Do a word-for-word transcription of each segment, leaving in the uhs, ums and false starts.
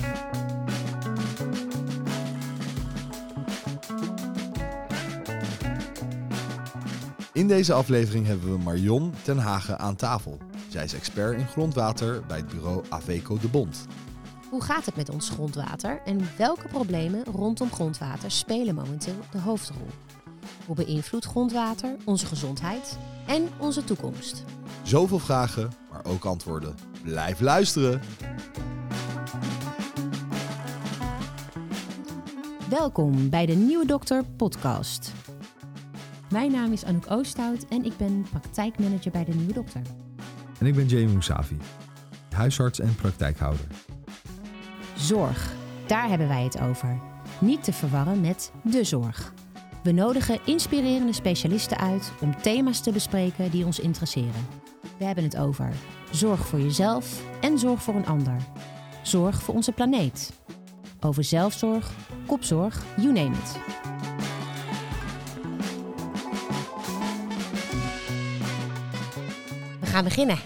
In deze aflevering hebben we Marion ten Hage aan tafel. Zij is expert in grondwater bij het bureau Aveco de Bond. Hoe gaat het met ons grondwater en welke problemen rondom grondwater spelen momenteel de hoofdrol? Hoe beïnvloedt grondwater onze gezondheid en onze toekomst? Zoveel vragen, maar ook antwoorden. Blijf luisteren! Welkom bij de Nieuwe Dokter podcast. Mijn naam is Anouk Oosthout en ik ben praktijkmanager bij de Nieuwe Dokter. En ik ben Jamie Moussavi, huisarts en praktijkhouder. Zorg, daar hebben wij het over. Niet te verwarren met de zorg. We nodigen inspirerende specialisten uit om thema's te bespreken die ons interesseren. We hebben het over zorg voor jezelf en zorg voor een ander. Zorg voor onze planeet. Over zelfzorg, kopzorg, you name it. We gaan beginnen.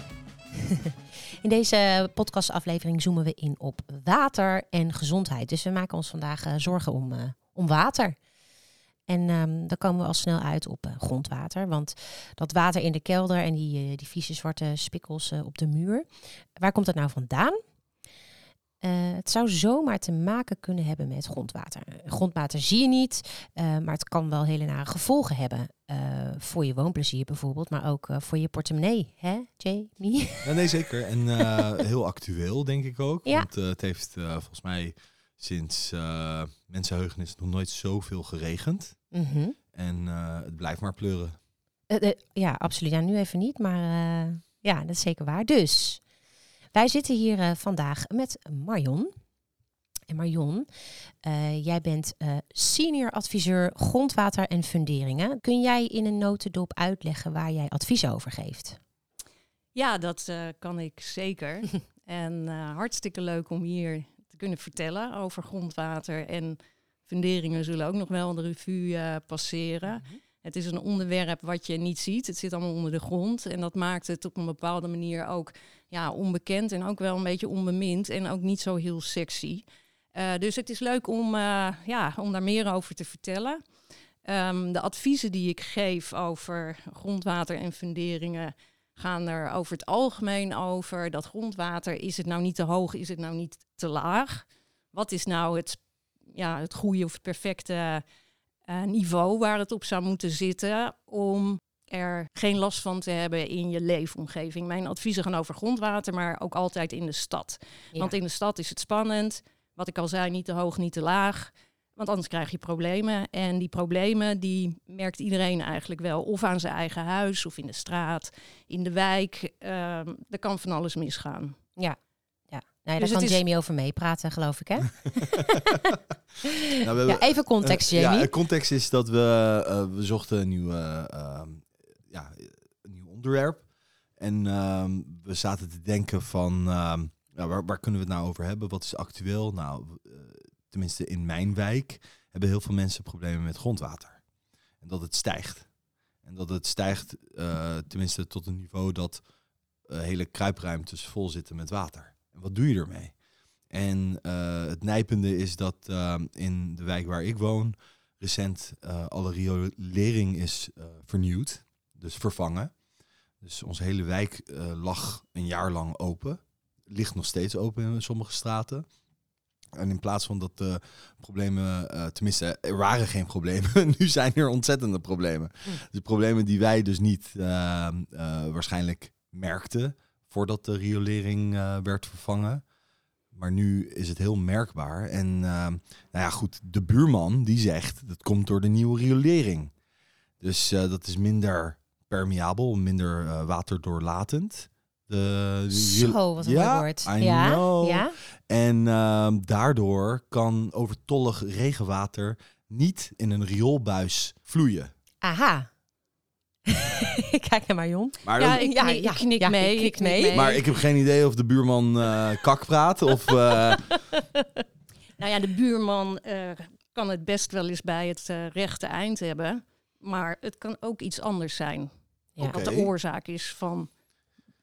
In deze podcastaflevering zoomen we in op water en gezondheid. Dus we maken ons vandaag uh, zorgen om, uh, om water. En um, dan komen we al snel uit op uh, grondwater. Want dat water in de kelder en die, uh, die vieze zwarte spikkels uh, op de muur. Waar komt dat nou vandaan? Uh, het zou zomaar te maken kunnen hebben met grondwater. Grondwater zie je niet, uh, maar het kan wel hele nare gevolgen hebben. Uh, voor je woonplezier bijvoorbeeld, maar ook uh, voor je portemonnee. Hè, Jamie? Ja, nee, zeker. En uh, heel actueel, denk ik ook. Ja. Want uh, het heeft uh, volgens mij sinds uh, mensenheugenis nog nooit zoveel geregend. Mm-hmm. En uh, het blijft maar pleuren. Uh, uh, ja, absoluut. Ja, nu even niet, maar uh, ja, dat is zeker waar. Dus wij zitten hier uh, vandaag met Marion. En Marion, uh, jij bent uh, senior adviseur grondwater en funderingen. Kun jij in een notendop uitleggen waar jij advies over geeft? Ja, dat uh, kan ik zeker. En uh, hartstikke leuk om hier te kunnen vertellen over grondwater. En funderingen zullen ook nog wel de revue uh, passeren. Mm-hmm. Het is een onderwerp wat je niet ziet. Het zit allemaal onder de grond. En dat maakt het op een bepaalde manier ook ja, onbekend en ook wel een beetje onbemind. En ook niet zo heel sexy. Uh, dus het is leuk om, uh, ja, om daar meer over te vertellen. Um, de adviezen die ik geef over grondwater en funderingen gaan er over het algemeen over. Dat grondwater, is het nou niet te hoog, is het nou niet te laag? Wat is nou het, ja, het goede of het perfecte uh, niveau waar het op zou moeten zitten om er geen last van te hebben in je leefomgeving? Mijn adviezen gaan over grondwater, maar ook altijd in de stad. Ja. Want in de stad is het spannend. Wat ik al zei, niet te hoog, niet te laag. Want anders krijg je problemen. En die problemen, die merkt iedereen eigenlijk wel. Of aan zijn eigen huis, of in de straat, in de wijk. Uh, er kan van alles misgaan. Ja, ja. Nou, dus daar kan is... Jamie over meepraten, geloof ik, hè? nou, we hebben, ja, even context, uh, Jamie. Ja, context is dat we, uh, we zochten een nieuw, uh, uh, ja, een nieuw onderwerp. En uh, we zaten te denken van... Uh, Ja, waar, waar kunnen we het nou over hebben? Wat is actueel? Nou, uh, tenminste in mijn wijk hebben heel veel mensen problemen met grondwater. En dat het stijgt. En dat het stijgt uh, tenminste tot een niveau dat uh, hele kruipruimtes vol zitten met water. En wat doe je ermee? En uh, het nijpende is dat uh, in de wijk waar ik woon recent uh, alle riolering is uh, vernieuwd. Dus vervangen. Dus onze hele wijk uh, lag een jaar lang open. Ligt nog steeds open in sommige straten. En in plaats van dat de problemen, uh, tenminste, er waren geen problemen. Nu zijn er ontzettende problemen. Hm. De problemen die wij dus niet uh, uh, waarschijnlijk merkten voordat de riolering uh, werd vervangen. Maar nu is het heel merkbaar. En uh, nou ja, goed, de buurman die zegt dat komt door de nieuwe riolering. Dus uh, dat is minder permeabel, minder uh, waterdoorlatend. De, de, Zo, wat een ja, mooi woord. I ja, know. ja. En uh, daardoor kan overtollig regenwater niet in een rioolbuis vloeien. Aha. Kijk naar Marion. Maar ja, dan, ik knik, ja, ik knik ja, mee. Ik knik mee. mee. Maar ik heb geen idee of de buurman uh, kak praat of... Uh... nou ja, de buurman uh, kan het best wel eens bij het uh, rechte eind hebben. Maar het kan ook iets anders zijn. Ja. Wat okay. de oorzaak is van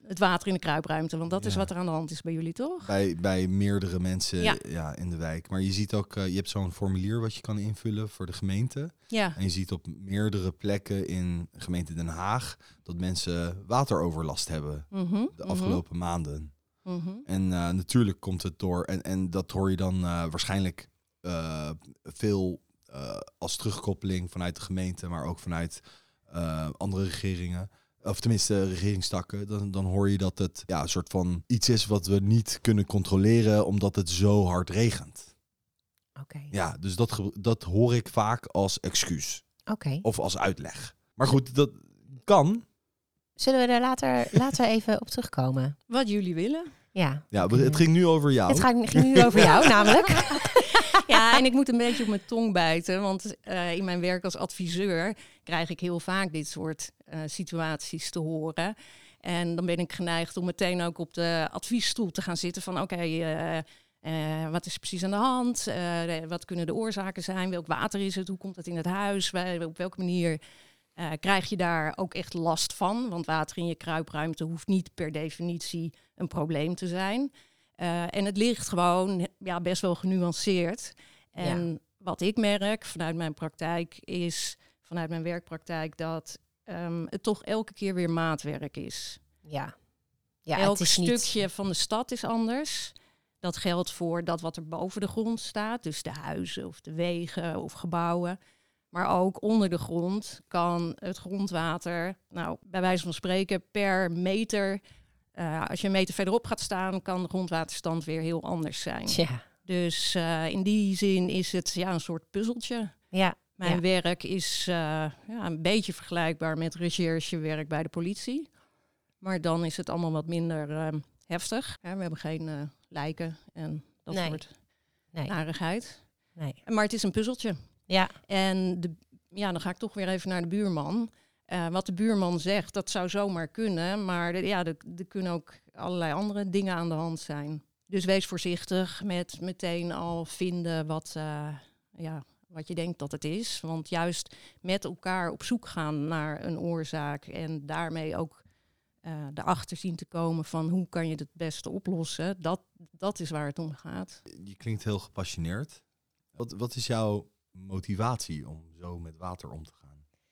het water in de kruipruimte. Want dat Ja. is wat er aan de hand is bij jullie, toch? Bij, bij meerdere mensen Ja. ja. in de wijk. Maar je ziet ook, uh, je hebt zo'n formulier wat je kan invullen voor de gemeente. Ja. En je ziet op meerdere plekken in gemeente Den Haag dat mensen wateroverlast hebben Mm-hmm. de afgelopen maanden. Mm-hmm. En uh, natuurlijk komt het door, en, en dat hoor je dan uh, waarschijnlijk uh, veel uh, als terugkoppeling vanuit de gemeente, maar ook vanuit uh, andere regeringen. Of tenminste regeringstakken, dan, dan hoor je dat het ja, een soort van iets is wat we niet kunnen controleren omdat het zo hard regent. Oké. Okay. Ja, dus dat, dat hoor ik vaak als excuus. Oké. Okay. Of als uitleg. Maar goed, dat kan. Zullen we er later, later even op terugkomen? Wat jullie willen. Ja. Ja, okay. Het ging nu over jou. Het ging, ging nu over jou, namelijk. Ja, en ik moet een beetje op mijn tong bijten, want uh, in mijn werk als adviseur krijg ik heel vaak dit soort uh, situaties te horen. En dan ben ik geneigd om meteen ook op de adviesstoel te gaan zitten van oké, okay, uh, uh, wat is er precies aan de hand? Uh, wat kunnen de oorzaken zijn? Welk water is het? Hoe komt het in het huis? Op welke manier uh, krijg je daar ook echt last van? Want water in je kruipruimte hoeft niet per definitie een probleem te zijn. Uh, en het ligt gewoon ja, best wel genuanceerd. En ja. wat ik merk vanuit mijn praktijk is, vanuit mijn werkpraktijk, dat um, het toch elke keer weer maatwerk is. Ja. ja Elk het is stukje niet... van de stad is anders. Dat geldt voor dat wat er boven de grond staat. Dus de huizen of de wegen of gebouwen. Maar ook onder de grond kan het grondwater, nou, bij wijze van spreken, per meter... Uh, als je een meter verderop gaat staan, kan de grondwaterstand weer heel anders zijn. Ja. Dus uh, in die zin is het ja, een soort puzzeltje. Ja. Mijn ja. werk is uh, ja, een beetje vergelijkbaar met recherchewerk bij de politie. Maar dan is het allemaal wat minder uh, heftig. Ja, we hebben geen uh, lijken en dat nee. soort nee. narigheid. Nee. Maar het is een puzzeltje. Ja. En de, ja, dan ga ik toch weer even naar de buurman. Uh, wat de buurman zegt, dat zou zomaar kunnen. Maar de, ja, er, er kunnen ook allerlei andere dingen aan de hand zijn. Dus wees voorzichtig met meteen al vinden wat, uh, ja, wat je denkt dat het is. Want juist met elkaar op zoek gaan naar een oorzaak en daarmee ook uh, erachter zien te komen van hoe kan je het het beste oplossen. Dat, dat is waar het om gaat. Je klinkt heel gepassioneerd. Wat, wat is jouw motivatie om zo met water om te gaan?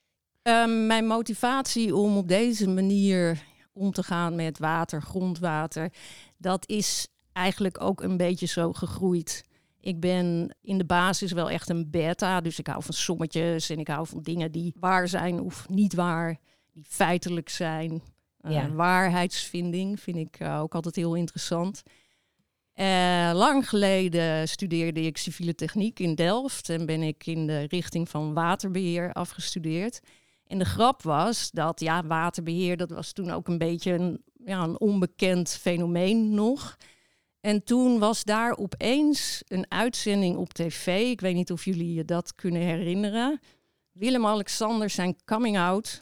Um, mijn motivatie om op deze manier om te gaan met water, grondwater, dat is eigenlijk ook een beetje zo gegroeid. Ik ben in de basis wel echt een beta, dus ik hou van sommetjes en ik hou van dingen die waar zijn of niet waar, die feitelijk zijn. Uh, ja. Waarheidsvinding vind ik uh, ook altijd heel interessant. Uh, lang geleden studeerde ik civiele techniek in Delft en ben ik in de richting van waterbeheer afgestudeerd. En de grap was dat ja, waterbeheer, dat was toen ook een beetje een, ja, een onbekend fenomeen nog. En toen was daar opeens een uitzending op tv. Ik weet niet of jullie je dat kunnen herinneren. Willem-Alexander zijn coming out.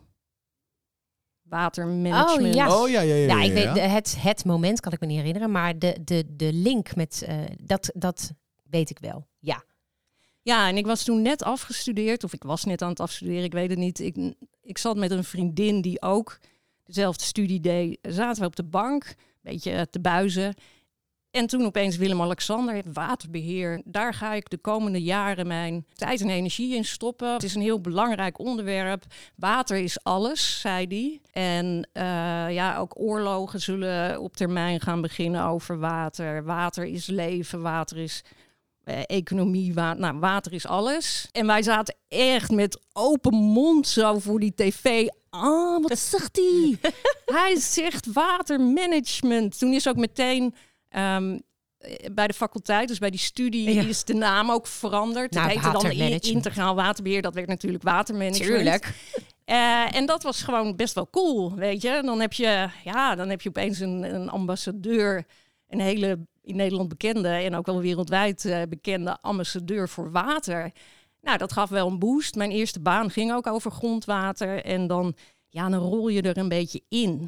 Watermanagement. Oh ja, oh, ja, ja, ja, ja, ja, ik ja. weet, de, het, het moment kan ik me niet herinneren. Maar de, de, de link met, uh, dat, dat weet ik wel, ja. Ja, en ik was toen net afgestudeerd, of ik was net aan het afstuderen, ik weet het niet. Ik, ik zat met een vriendin die ook dezelfde studie deed. Zaten we op de bank, een beetje te buizen. En toen opeens Willem-Alexander, waterbeheer. Daar ga ik de komende jaren mijn tijd en energie in stoppen. Het is een heel belangrijk onderwerp. Water is alles, zei hij. En uh, ja, ook oorlogen zullen op termijn gaan beginnen over water. Water is leven, water is... Uh, economie, wa- nou, water is alles. En wij zaten echt met open mond zo voor die tv. Ah, wat zegt hij? Hij zegt watermanagement. Toen is ook meteen um, bij de faculteit, dus bij die studie, ja. is de naam ook veranderd. Nou, het heette dan I- integraal waterbeheer. Dat werd natuurlijk watermanagement. Tuurlijk. Uh, en dat was gewoon best wel cool, weet je. Dan heb je, ja, dan heb je opeens een, een ambassadeur, een hele in Nederland bekende en ook wel wereldwijd uh, bekende ambassadeur voor water. Nou, dat gaf wel een boost. Mijn eerste baan ging ook over grondwater. En dan, ja, dan rol je er een beetje in.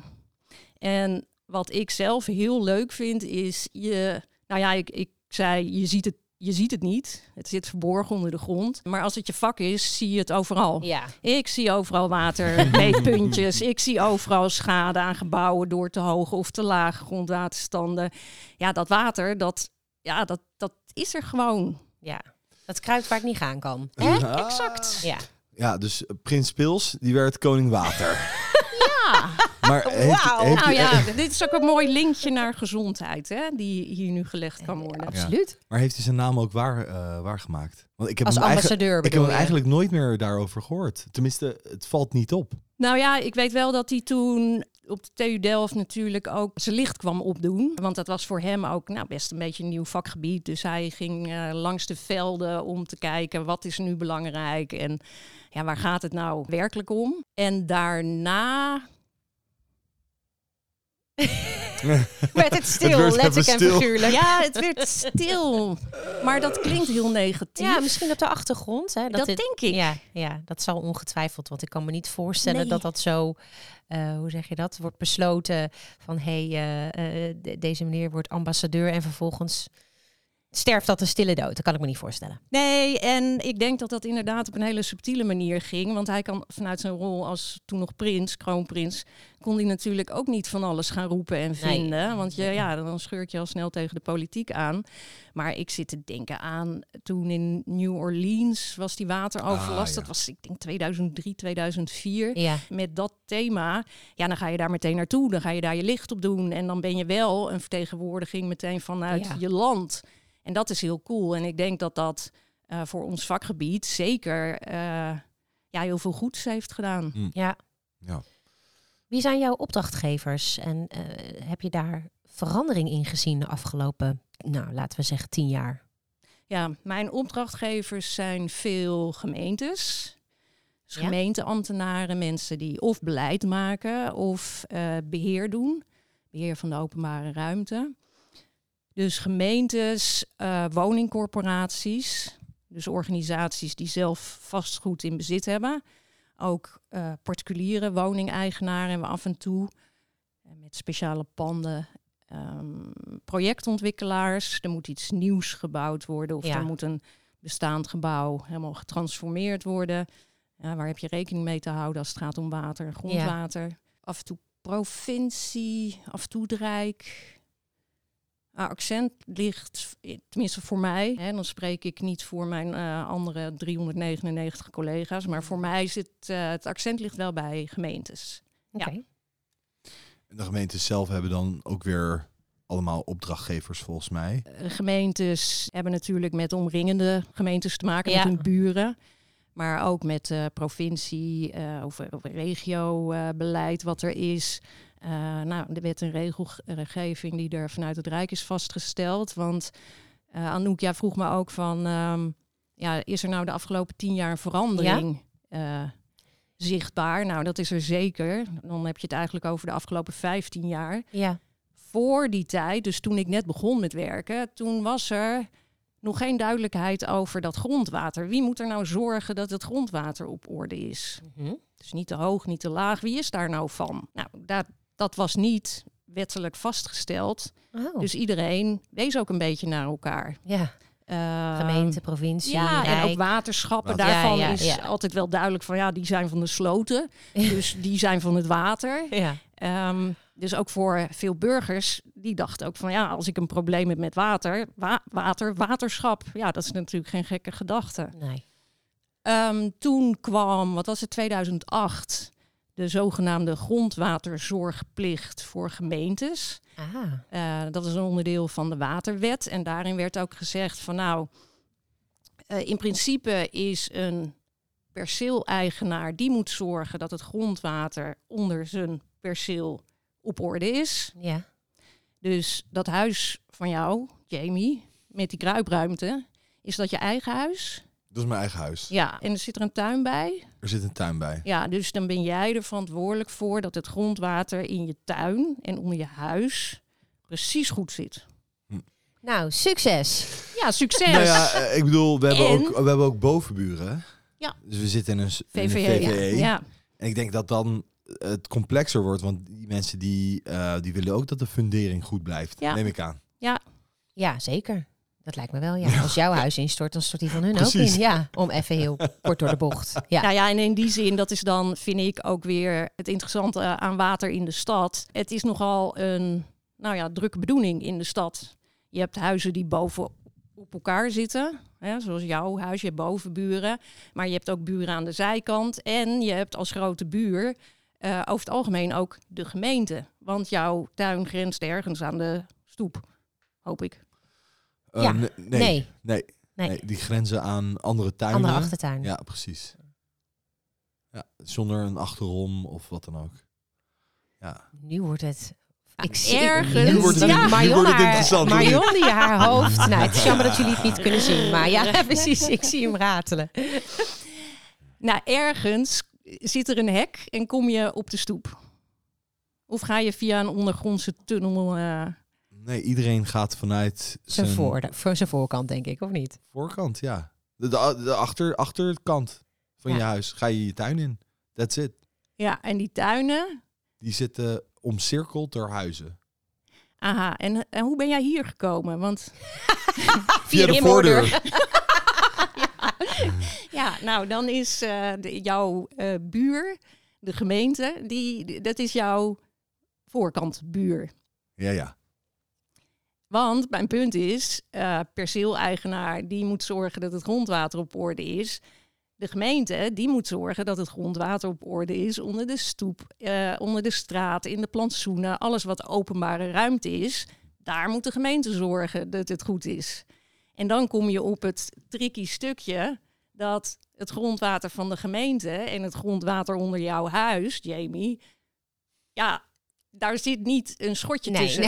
En wat ik zelf heel leuk vind, is je... Nou ja, ik, ik zei, je ziet het, je ziet het niet. Het zit verborgen onder de grond. Maar als het je vak is, zie je het overal. Ja. Ik zie overal water, meetpuntjes. Ik zie overal schade aan gebouwen door te hoge of te lage grondwaterstanden. Ja, dat water, dat, ja, dat, dat is er gewoon. Ja, dat kruipt waar ik niet gaan kan. Ah. Exact. Ja. Ja, dus Prins Pils, die werd koning water. Ja. Maar heeft, Wauw. heeft Nou u- ja, dit is ook een mooi linkje naar gezondheid, hè, die hier nu gelegd kan worden. Absoluut. Maar heeft hij zijn naam ook waar, uh, waargemaakt? Want ik heb Als hem eigenlijk, ambassadeur ik heb bedoel hem je? eigenlijk nooit meer daarover gehoord. Tenminste, het valt niet op. Nou ja, ik weet wel dat hij toen op de T U Delft natuurlijk ook zijn licht kwam opdoen. Want dat was voor hem ook nou, best een beetje een nieuw vakgebied. Dus hij ging uh, langs de velden om te kijken wat is nu belangrijk en ja, waar gaat het nou werkelijk om. En daarna... Werd het stil, Het werd letterlijk even en stil. figuurlijk. Ja, het werd stil. Maar dat klinkt heel negatief. Ja, misschien op de achtergrond. Hè, dat dit- denk ik. Ja, ja, dat zal ongetwijfeld. Want ik kan me niet voorstellen Nee. dat dat zo, uh, hoe zeg je dat, wordt besloten van hé, hey, uh, uh, de- deze meneer wordt ambassadeur en vervolgens sterft dat een stille dood. Dat kan ik me niet voorstellen. Nee, en ik denk dat dat inderdaad op een hele subtiele manier ging. Want hij kan vanuit zijn rol als toen nog prins, kroonprins, kon hij natuurlijk ook niet van alles gaan roepen en Nee. vinden. Want je, ja, dan scheurt je al snel tegen de politiek aan. Maar ik zit te denken aan toen in New Orleans was die wateroverlast. Ah, ja. Dat was, ik denk, tweeduizend drie, tweeduizend vier. Ja, Met dat thema, ja, dan ga je daar meteen naartoe. Dan ga je daar je licht op doen. En dan ben je wel een vertegenwoordiging meteen vanuit Ja. je land. En dat is heel cool. En ik denk dat dat uh, voor ons vakgebied zeker uh, ja, heel veel goeds heeft gedaan. ja. Ja. Wie zijn jouw opdrachtgevers? En uh, heb je daar verandering in gezien de afgelopen, nou, laten we zeggen, tien jaar? Ja, mijn opdrachtgevers zijn veel gemeentes. Dus Ja? gemeenteambtenaren, mensen die of beleid maken of uh, beheer doen. Beheer van de openbare ruimte. Dus gemeentes, uh, woningcorporaties, dus organisaties die zelf vastgoed in bezit hebben. Ook uh, particuliere woningeigenaren hebben we af en toe uh, met speciale panden. Um, projectontwikkelaars, er moet iets nieuws gebouwd worden of Ja. er moet een bestaand gebouw helemaal getransformeerd worden. Ja, waar heb je rekening mee te houden als het gaat om water, grondwater? Ja. Af en toe provincie, af en toe het Rijk. Uh, accent ligt, tenminste voor mij, hè, dan spreek ik niet voor mijn uh, andere driehonderdnegenennegentig collega's, maar voor mij zit uh, het accent ligt wel bij gemeentes. Oké. Ja. En de gemeentes zelf hebben dan ook weer allemaal opdrachtgevers volgens mij. Uh, gemeentes hebben natuurlijk met omringende gemeentes te maken, Ja. met hun buren. Maar ook met uh, provincie uh, of, of regiobeleid uh, wat er is. Uh, nou, de wet en regelgeving die er vanuit het Rijk is vastgesteld. Want uh, Anouk, jij vroeg me ook van... Um, ja, is er nou de afgelopen tien jaar een verandering ja? uh, zichtbaar? Nou, dat is er zeker. Dan heb je het eigenlijk over de afgelopen vijftien jaar. Ja. Voor die tijd, dus toen ik net begon met werken... toen was er nog geen duidelijkheid over dat grondwater. Wie moet er nou zorgen dat het grondwater op orde is? Mm-hmm. Dus niet te hoog, niet te laag. Wie is daar nou van? Nou, dat, dat was niet wettelijk vastgesteld. Oh. Dus iedereen wees ook een beetje naar elkaar. Ja. Uh, Gemeente, provincie, ja, Rijk. en ook waterschappen. Water. Daarvan Ja, ja, is ja. altijd wel duidelijk van... ja, die zijn van de sloten. Dus die zijn van het water. Ja. Um, dus ook voor veel burgers, die dachten ook van... ja, als ik een probleem heb met water... Wa- water, waterschap, ja, dat is natuurlijk geen gekke gedachte. Nee. Um, toen kwam, wat was het, tweeduizend acht... de zogenaamde grondwaterzorgplicht voor gemeentes. Ah. Uh, dat is een onderdeel van de waterwet. En daarin werd ook gezegd van nou... Uh, in principe is een perceeleigenaar... die moet zorgen dat het grondwater onder zijn perceel op orde is. Ja. Dus dat huis van jou, Jamie, met die kruipruimte... is dat je eigen huis? Dat is mijn eigen huis. Ja, en er zit er een tuin bij? Er zit een tuin bij. Ja, dus dan ben jij er verantwoordelijk voor dat het grondwater in je tuin en onder je huis precies goed zit. Nou, succes. Ja, succes! Nou ja, eh, ik bedoel, we hebben, En? ook, we hebben ook bovenburen. Ja. Dus we zitten in een, s- in een V V E, V V E. ja. ja. En ik denk dat dan het complexer wordt. Want die mensen die, uh, die willen ook dat de fundering goed blijft. Ja. Neem ik aan. Ja, zeker. Dat lijkt me wel, ja. Als jouw huis instort, dan stort die van hun Precies. ook in. Ja, om even heel kort door de bocht. Ja. Nou ja, en in die zin, dat is dan, vind ik, ook weer het interessante aan water in de stad. Het is nogal een, nou ja, drukke bedoeling in de stad. Je hebt huizen die boven op elkaar zitten, hè, zoals jouw huis, je hebt bovenburen. Maar je hebt ook buren aan de zijkant. En je hebt als grote buur uh, over het algemeen ook de gemeente. Want jouw tuin grenst ergens aan de stoep, hoop ik. Uh, Ja. nee, nee, Nee. nee, Nee. nee, die grenzen aan andere tuinen. Andere achtertuin. Ja, precies. Ja, zonder een achterom of wat dan ook. Ja. Nu wordt het... Ik Ja, zie ergens. Nu wordt het- ja, nu Marion, wordt het haar- interessant. Marion die haar hoofd... Nou, het is jammer dat jullie het niet kunnen zien. Maar ja, precies. Ik zie hem ratelen. Nou, ergens zit er een hek en kom je op de stoep. Of ga je via een ondergrondse tunnel... Uh... Nee, iedereen gaat vanuit Zijn, zijn voor, voor zijn voorkant, denk ik, of niet? voorkant, ja. De, de, de achter, achterkant van Ja. je huis ga je je tuin in. That's it. Ja, en die tuinen... Die zitten omcirkeld door huizen. Aha, en, en hoe ben jij hier gekomen? Want Via de je voordeur. ja, nou dan is uh, de, jouw uh, buur, de gemeente, die, die, dat is jouw voorkantbuur. Ja, ja. Want mijn punt is, uh, perceeleigenaar die moet zorgen dat het grondwater op orde is. De gemeente die moet zorgen dat het grondwater op orde is onder de stoep, uh, onder de straat, in de plantsoenen. Alles wat openbare ruimte is, daar moet de gemeente zorgen dat het goed is. En dan kom je op het tricky stukje dat het grondwater van de gemeente en het grondwater onder jouw huis, Jamie, ja, daar zit niet een schotje Nee, tussen. nee.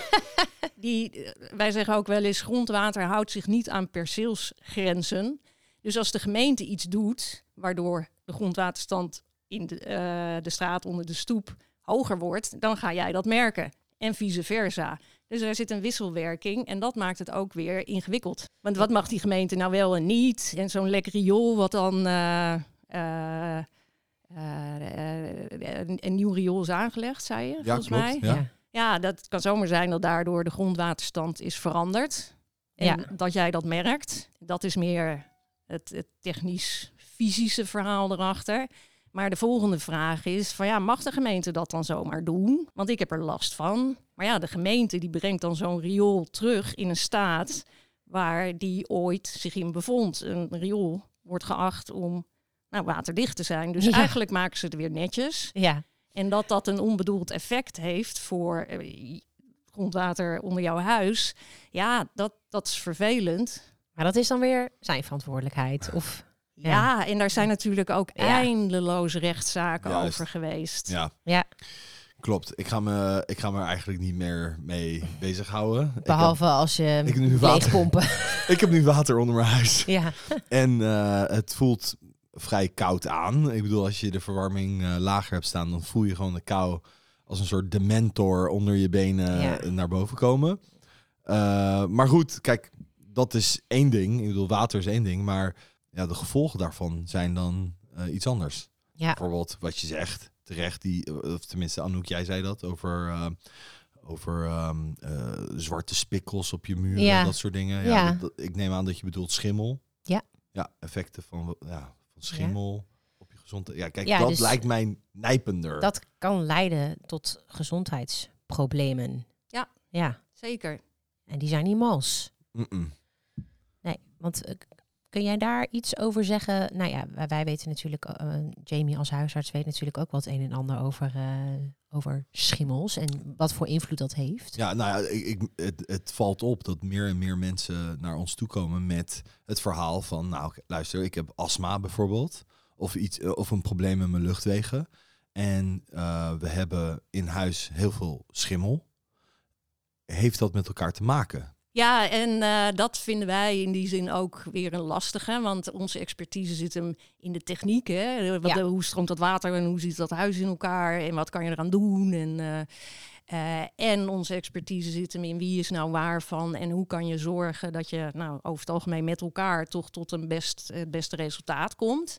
Die, wij zeggen ook wel eens, grondwater houdt zich niet aan perceelsgrenzen. Dus als de gemeente iets doet, waardoor de grondwaterstand in de, uh, de straat onder de stoep hoger wordt, dan ga jij dat merken. En vice versa. Dus er zit een wisselwerking en dat maakt het ook weer ingewikkeld. Want wat mag die gemeente nou wel en niet? En zo'n lek riool wat dan uh, uh, uh, uh, een, een nieuw riool is aangelegd, zei je, Ja, volgens klopt. mij. Ja. Ja. Ja, dat kan zomaar zijn dat daardoor de grondwaterstand is veranderd. En Ja. dat jij dat merkt. Dat is meer het, het technisch-fysische verhaal erachter. Maar de volgende vraag is van ja, mag de gemeente dat dan zomaar doen? Want ik heb er last van. Maar ja, de gemeente die brengt dan zo'n riool terug in een staat waar die ooit zich in bevond. Een riool wordt geacht om nou, waterdicht te zijn. Dus Ja. eigenlijk maken ze het weer netjes. Ja. En dat dat een onbedoeld effect heeft voor eh, grondwater onder jouw huis. Ja, dat, dat is vervelend. Maar dat is dan weer zijn verantwoordelijkheid. Of, Ja, Ja. en daar zijn natuurlijk ook Ja. eindeloze rechtszaken Juist. over geweest. Ja, ja, klopt. Ik ga me, ik ga me er eigenlijk niet meer mee bezighouden. behalve als je ik heb nu water. leegpompen. Ik heb, ik heb nu water onder mijn huis. Ja. En uh, het voelt vrij koud aan. Ik bedoel, als je de verwarming uh, lager hebt staan, dan voel je gewoon de kou als een soort dementor onder je benen Ja. naar boven komen. Uh, maar goed, kijk, dat is één ding. Ik bedoel, water is één ding, maar ja, de gevolgen daarvan zijn dan uh, iets anders. Ja. Bijvoorbeeld wat je zegt, terecht, die, of tenminste Anouk, jij zei dat, over, uh, over um, uh, zwarte spikkels op je muren, Ja. dat soort dingen. Ja, Ja. dat, dat, ik neem aan dat je bedoelt schimmel. Ja. Ja, effecten van, ja, van schimmel op je gezondheid. Ja, kijk, Ja, dat dus lijkt mij nijpender. Dat kan leiden tot gezondheidsproblemen. Ja. Ja. Zeker. En die zijn niet mals. Mm-mm. Nee, want uh, kun jij daar iets over zeggen? Nou ja, wij, wij weten natuurlijk, uh, Jamie als huisarts weet natuurlijk ook wat een en ander over, uh, over schimmels en wat voor invloed dat heeft. Ja, nou ja, ik, ik, het, het valt op dat meer en meer mensen naar ons toe komen met het verhaal van, nou luister, ik heb astma bijvoorbeeld, of, iets, of een probleem met mijn luchtwegen. En uh, we hebben in huis heel veel schimmel. Heeft dat met elkaar te maken? Ja, en uh, dat vinden wij in die zin ook weer een lastige. Want onze expertise zit hem in de techniek. Hè? Wat, Ja. Hoe stroomt dat water en hoe ziet dat huis in elkaar? En wat kan je eraan doen? En, uh, uh, en onze expertise zit hem in wie is nou waarvan? En hoe kan je zorgen dat je nou, over het algemeen met elkaar toch tot een best, het beste resultaat komt?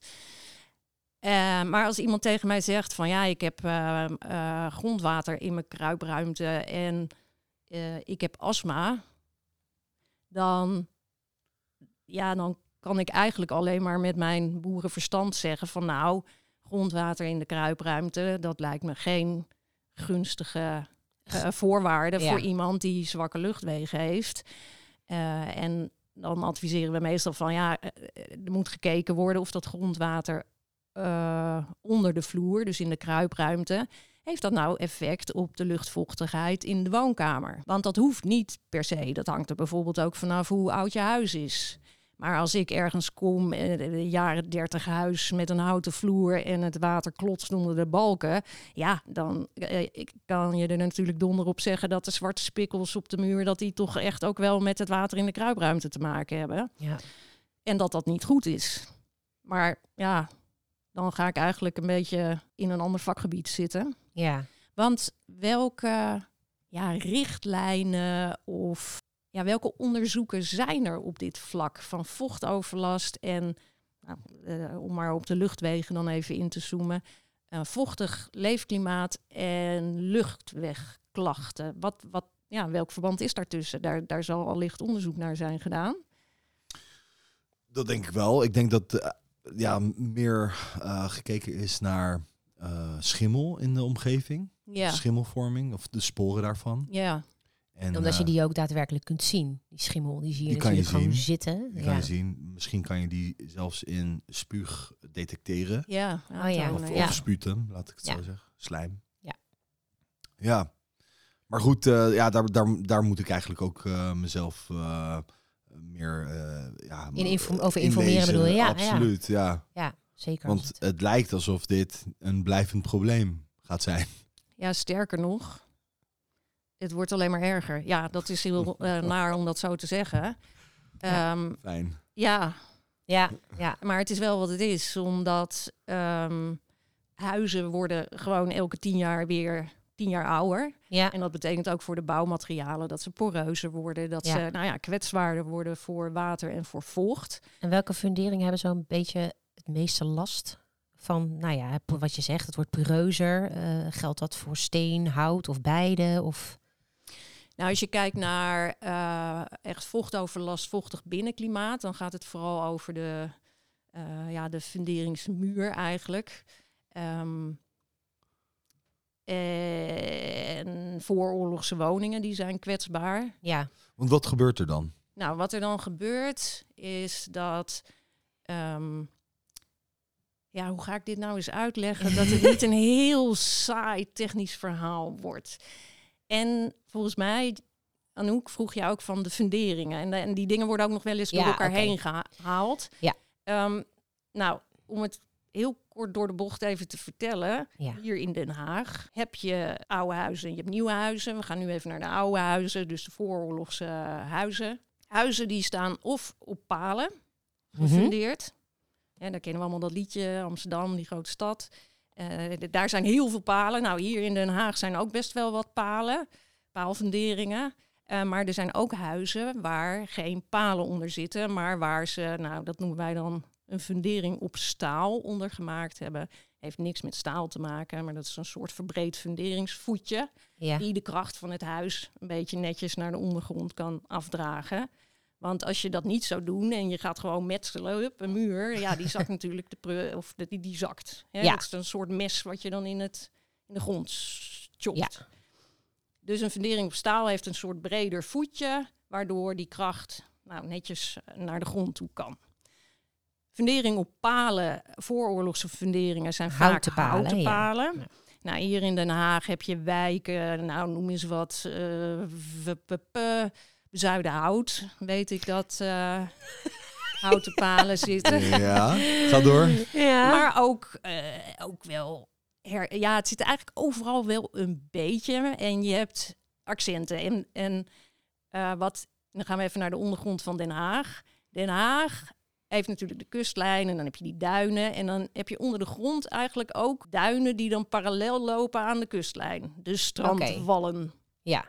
Uh, maar als iemand tegen mij zegt van ja, ik heb uh, uh, grondwater in mijn kruipruimte en uh, ik heb astma, dan, ja, dan kan ik eigenlijk alleen maar met mijn boerenverstand zeggen van nou, grondwater in de kruipruimte, dat lijkt me geen gunstige uh, voorwaarde ja. voor iemand die zwakke luchtwegen heeft. Uh, en dan adviseren we meestal van ja, er moet gekeken worden of dat grondwater uh, onder de vloer, dus in de kruipruimte, heeft dat nou effect op de luchtvochtigheid in de woonkamer? Want dat hoeft niet per se. Dat hangt er bijvoorbeeld ook vanaf hoe oud je huis is. Maar als ik ergens kom, in de jaren dertig huis met een houten vloer en het water klotst onder de balken, ja, dan eh, kan je er natuurlijk donder op zeggen dat de zwarte spikkels op de muur, dat die toch echt ook wel met het water in de kruipruimte te maken hebben. Ja. En dat dat niet goed is. Maar ja, dan ga ik eigenlijk een beetje in een ander vakgebied zitten. Ja. Want welke ja, richtlijnen of ja, welke onderzoeken zijn er op dit vlak van vochtoverlast en, nou, uh, om maar op de luchtwegen dan even in te zoomen, uh, vochtig leefklimaat en luchtwegklachten? Wat, wat, ja, welk verband is daartussen? Daar, daar zal allicht onderzoek naar zijn gedaan. Dat denk ik wel. Ik denk dat uh, ja, meer uh, gekeken is naar uh, schimmel in de omgeving. Ja. Schimmelvorming of de sporen daarvan. Ja. En omdat uh, je die ook daadwerkelijk kunt zien. Die schimmel, die zie je die natuurlijk kan je gewoon zien. zitten. Die ja. kan je zien. Misschien kan je die zelfs in spuug detecteren. Ja. Oh, ja. Of, ja. of sputum, laat ik het ja. zo zeggen. Slijm. Ja. Ja. Maar goed, uh, ja, daar, daar, daar moet ik eigenlijk ook uh, mezelf uh, meer uh, ja, in inform- over informeren inlezen. Bedoel je? Ja, absoluut, ja. Ja, ja zeker. Want het... het lijkt alsof dit een blijvend probleem gaat zijn. Ja, sterker nog, het wordt alleen maar erger. Ja, dat is heel uh, naar om dat zo te zeggen. Ja, um, fijn. Ja. Ja, ja, maar het is wel wat het is. Omdat um, huizen worden gewoon elke tien jaar weer tien jaar ouder. Ja. En dat betekent ook voor de bouwmaterialen dat ze poreuzer worden. Dat ja. ze nou ja, kwetsbaarder worden voor water en voor vocht. En welke funderingen hebben zo'n beetje het meeste last van, nou ja, wat je zegt, het wordt poreuzer. Uh, geldt dat voor steen, hout of beide? Of... Nou, als je kijkt naar uh, echt vochtoverlast, vochtig binnenklimaat, dan gaat het vooral over de, uh, ja, de funderingsmuur eigenlijk. Um, en vooroorlogse woningen, die zijn kwetsbaar. Ja. Want wat gebeurt er dan? Nou, wat er dan gebeurt is dat... Um, ja, hoe ga ik dit nou eens uitleggen? Dat het niet een heel saai technisch verhaal wordt. En volgens mij, Anouk, vroeg je ook van de funderingen. En, de, en die dingen worden ook nog wel eens ja, door elkaar okay. heen gehaald. Ja. Um, nou, om het heel kort door de bocht even te vertellen. Ja. Hier in Den Haag heb je oude huizen en je hebt nieuwe huizen. We gaan nu even naar de oude huizen, dus de vooroorlogse huizen. Huizen die staan of op palen, gefundeerd. Mm-hmm. En daar kennen we allemaal dat liedje, Amsterdam, die grote stad. Uh, d- daar zijn heel veel palen. Nou, hier in Den Haag zijn ook best wel wat palen, paalfunderingen. Uh, maar er zijn ook huizen waar geen palen onder zitten, maar waar ze, nou, dat noemen wij dan een fundering op staal onder gemaakt hebben. Heeft niks met staal te maken, maar dat is een soort verbreed funderingsvoetje. Ja. Die de kracht van het huis een beetje netjes naar de ondergrond kan afdragen. Want als je dat niet zou doen en je gaat gewoon metselen op een muur, ja, die zakt natuurlijk de pre- of die, die zakt. Hè? Ja. Dat is een soort mes wat je dan in, het, in de grond chopt. Ja. Dus een fundering op staal heeft een soort breder voetje, waardoor die kracht nou, netjes naar de grond toe kan. Fundering op palen, vooroorlogse funderingen zijn houten vaak palen, houten palen. Ja. Nou, hier in Den Haag heb je wijken, nou noem eens wat, uh, v- p- p- Zuiderhout, weet ik dat uh, houten palen zitten. Ja, ga door. Ja. Maar ook, uh, ook wel, her- ja, het zit eigenlijk overal wel een beetje. En je hebt accenten. En, en uh, wat, dan gaan we even naar de ondergrond van Den Haag. Den Haag heeft natuurlijk de kustlijn en dan heb je die duinen. En dan heb je onder de grond eigenlijk ook duinen die dan parallel lopen aan de kustlijn. De strandwallen. Okay. Ja.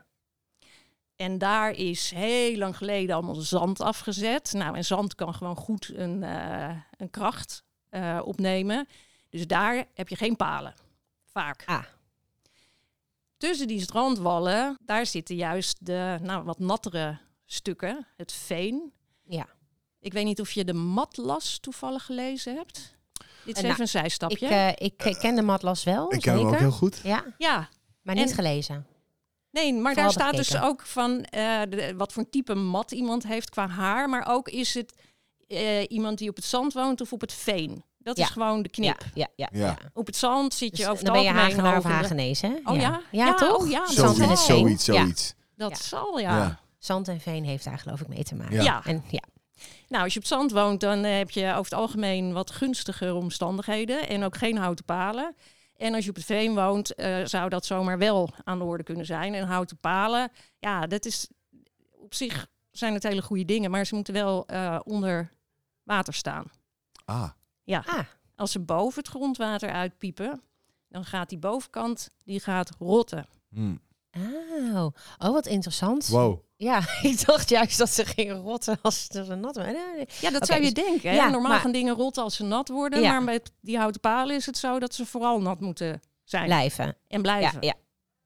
En daar is heel lang geleden allemaal zand afgezet. Nou, en zand kan gewoon goed een, uh, een kracht uh, opnemen. Dus daar heb je geen palen. Vaak. Ah. Tussen die strandwallen, daar zitten juist de nou, wat nattere stukken. Het veen. Ja. Ik weet niet of je de matlas toevallig gelezen hebt. Dit is Uh, even nou, een zijstapje. Ik, uh, ik uh, ken de matlas wel, Ik ken hem zeker. ook heel goed. Ja, ja, maar niet en, gelezen. Nee, maar Vooral daar staat bekeken. dus ook van uh, de, wat voor type mat iemand heeft qua haar. Maar ook is het uh, iemand die op het zand woont of op het veen. Dat Ja. is gewoon de knip. Ja, ja, ja, Ja. ja. Op het zand zit je Dus over dan het ben je algemeen Hagenaar of hoog in de- Hagenees, hè? Oh ja? Ja, Ja, toch? oh ja, Zand Zand en en Zoiets, veen. zoiets, Ja. zoiets. Dat Ja. zal, ja. Ja. Zand en veen heeft daar geloof ik mee te maken. Ja. Ja. En, ja. Nou, als je op zand woont, dan uh, heb je over het algemeen wat gunstigere omstandigheden. En ook geen houten palen. En als je op het veen woont, uh, zou dat zomaar wel aan de orde kunnen zijn. En houten palen, ja, dat is op zich zijn het hele goede dingen. Maar ze moeten wel uh, onder water staan. Ah, Ja. Ah, Als ze boven het grondwater uitpiepen, dan gaat die bovenkant die gaat rotten. hm. oh. oh, wat interessant. Wow. Ja, ik dacht juist dat ze gingen rotten als ze nat waren. Nee, nee. Ja, dat Oké, zou je dus- denken. Hè? ja, Normaal maar- gaan dingen rotten als ze nat worden. Ja. Maar met die houten palen is het zo dat ze vooral nat moeten zijn. Blijven. En Ja, blijven. ja.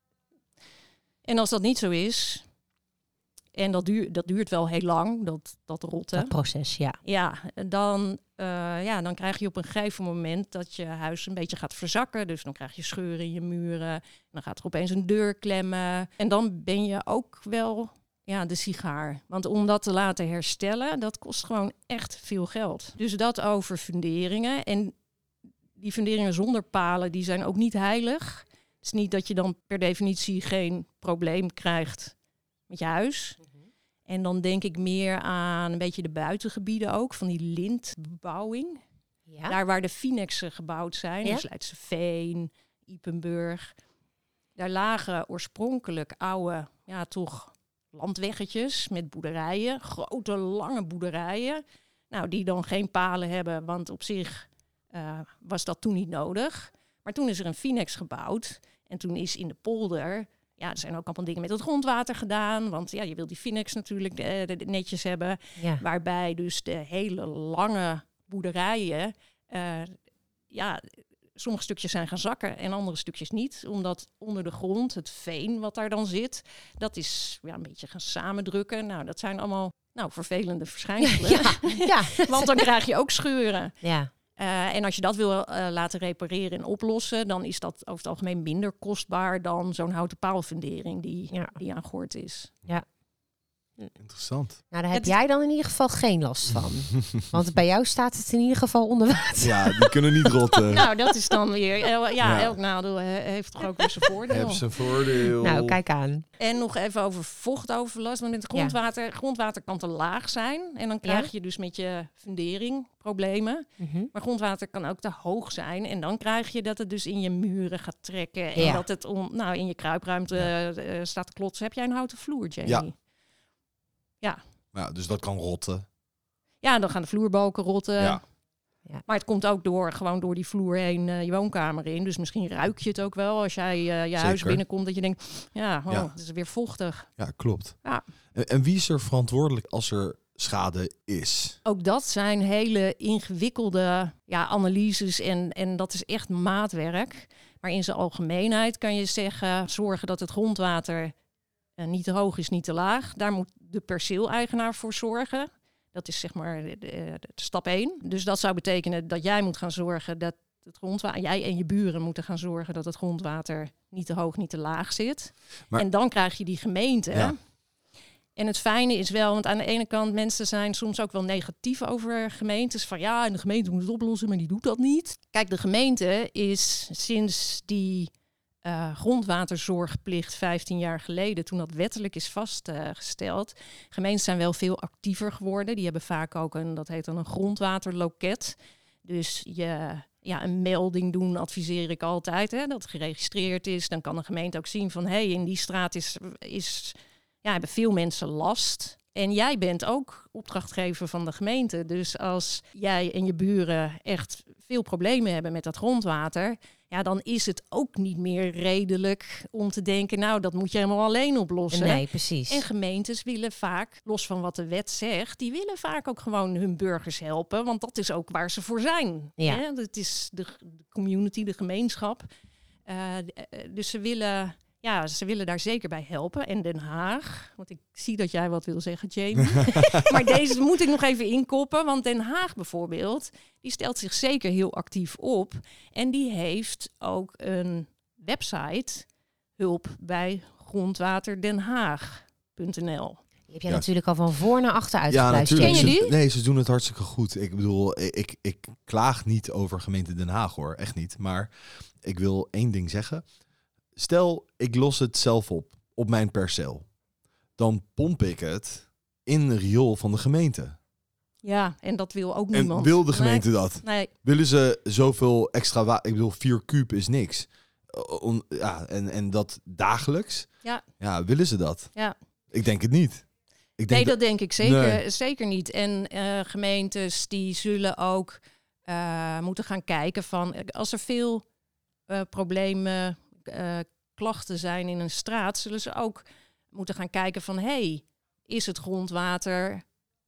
En als dat niet zo is, en dat, duur, dat duurt wel heel lang, dat, dat rotten. Dat proces, ja. Ja, dan, uh, ja, dan krijg je op een gegeven moment dat je huis een beetje gaat verzakken. Dus dan krijg je scheuren in je muren. Dan gaat er opeens een deur klemmen. En dan ben je ook wel ja, de sigaar. Want om dat te laten herstellen, dat kost gewoon echt veel geld. Dus dat over funderingen. En die funderingen zonder palen, die zijn ook niet heilig. Het is niet dat je dan per definitie geen probleem krijgt met je huis. En dan denk ik meer aan een beetje de buitengebieden ook, van die lintbebouwing. Ja. Daar waar de Finexen gebouwd zijn, Ja. dus Leidseveen, Ypenburg. Daar lagen oorspronkelijk oude, ja toch, landweggetjes met boerderijen. Grote, lange boerderijen. Nou, die dan geen palen hebben, want op zich uh, was dat toen niet nodig. Maar toen is er een Finex gebouwd. En toen is in de polder... Ja, er zijn ook allemaal dingen met het grondwater gedaan. Want ja, je wil die Finex natuurlijk uh, netjes hebben. Ja. Waarbij dus de hele lange boerderijen... Uh, ja, sommige stukjes zijn gaan zakken en andere stukjes niet. Omdat onder de grond, het veen wat daar dan zit... dat is ja, een beetje gaan samendrukken. Nou, dat zijn allemaal nou, vervelende verschijnselen. Ja, ja. Want dan krijg je ook scheuren. Ja. Uh, en als je dat wil uh, laten repareren en oplossen... dan is dat over het algemeen minder kostbaar... dan zo'n houten paalfundering die, Ja. die aan gort is. Ja. Interessant. Nou, daar heb Het- jij dan in ieder geval geen last van. Want bij jou staat het in ieder geval onder water. Ja, die kunnen niet rotten. Nou, dat is dan weer... el- ja, Ja. elk nadeel he- heeft toch ook weer zijn voordeel. Heb ze voordeel. Nou, kijk aan. En nog even over vochtoverlast. Want het grondwater, grondwater kan te laag zijn. En dan krijg Ja. je dus met je fundering problemen. Mhm. Maar grondwater kan ook te hoog zijn. En dan krijg je dat het dus in je muren gaat trekken. En Ja. dat het om, nou, in je kruipruimte eh, staat te klotsen. Heb jij een houten vloer, Jamie? Ja. Ja. Ja, dus dat kan rotten. Ja, dan gaan de vloerbalken rotten. Ja. Ja. Maar het komt ook door, gewoon door die vloer heen uh, je woonkamer in. Dus misschien ruik je het ook wel als jij uh, je huis Zeker. binnenkomt. Dat je denkt, ja, oh, Ja. het is weer vochtig. Ja, klopt. Ja. En, en wie is er verantwoordelijk als er schade is? Ook dat zijn hele ingewikkelde ja, analyses en, en dat is echt maatwerk. Maar in zijn algemeenheid kan je zeggen, zorgen dat het grondwater uh, niet te hoog is, niet te laag. Daar moet de perceeleigenaar voor zorgen. Dat is zeg maar de, de, de stap één. Dus dat zou betekenen dat jij moet gaan zorgen dat het grondwater, jij en je buren moeten gaan zorgen dat het grondwater niet te hoog, niet te laag zit. Maar- en dan krijg je die gemeente. Ja. En het fijne is wel, want aan de ene kant mensen zijn soms ook wel negatief over gemeentes. Van ja, en de gemeente moet het oplossen, maar die doet dat niet. Kijk, de gemeente is sinds die uh, grondwaterzorgplicht vijftien jaar geleden, toen dat wettelijk is vastgesteld. Uh, gemeenten zijn wel veel actiever geworden. Die hebben vaak ook een, dat heet dan een grondwaterloket. Dus je, ja, een melding doen adviseer ik altijd, hè, dat het geregistreerd is. Dan kan de gemeente ook zien van, hé, hey, in die straat is... is Ja, hebben veel mensen last. En jij bent ook opdrachtgever van de gemeente. Dus als jij en je buren echt veel problemen hebben met dat grondwater, ja, dan is het ook niet meer redelijk om te denken, nou, dat moet je helemaal alleen oplossen. Nee, precies. En gemeentes willen vaak, los van wat de wet zegt, die willen vaak ook gewoon hun burgers helpen. Want dat is ook waar ze voor zijn. Ja. Hè? Dat is de, de community, de gemeenschap. Uh, dus ze willen... ja, ze willen daar zeker bij helpen. En Den Haag, want ik zie dat jij wat wil zeggen, Jamie. Maar deze moet ik nog even inkoppen. Want Den Haag bijvoorbeeld, die stelt zich zeker heel actief op. En die heeft ook een website, hulp bij grondwaterdenhaag punt n l. Die heb jij Ja. natuurlijk al van voor naar achter Ja, uitgeluisterd. natuurlijk. Ken je Ze- die? Nee, ze doen het hartstikke goed. Ik bedoel, ik, ik, ik klaag niet over gemeente Den Haag hoor. Echt niet. Maar ik wil één ding zeggen. Stel, ik los het zelf op, op mijn perceel. Dan pomp ik het in de riool van de gemeente. Ja, en dat wil ook En niemand. wil de gemeente dat? Nee, nee. Willen ze zoveel extra water? Ik bedoel, vier kuub is niks. Uh, on- ja, en, en dat dagelijks? Ja. Ja, willen ze dat? Ja. Ik denk het niet. Ik Nee, denk dat denk ik zeker, Nee. zeker niet. En eh, gemeentes die zullen ook eh, moeten gaan kijken van als er veel eh, problemen, eh, klachten zijn in een straat, zullen ze ook moeten gaan kijken van hey, is het grondwater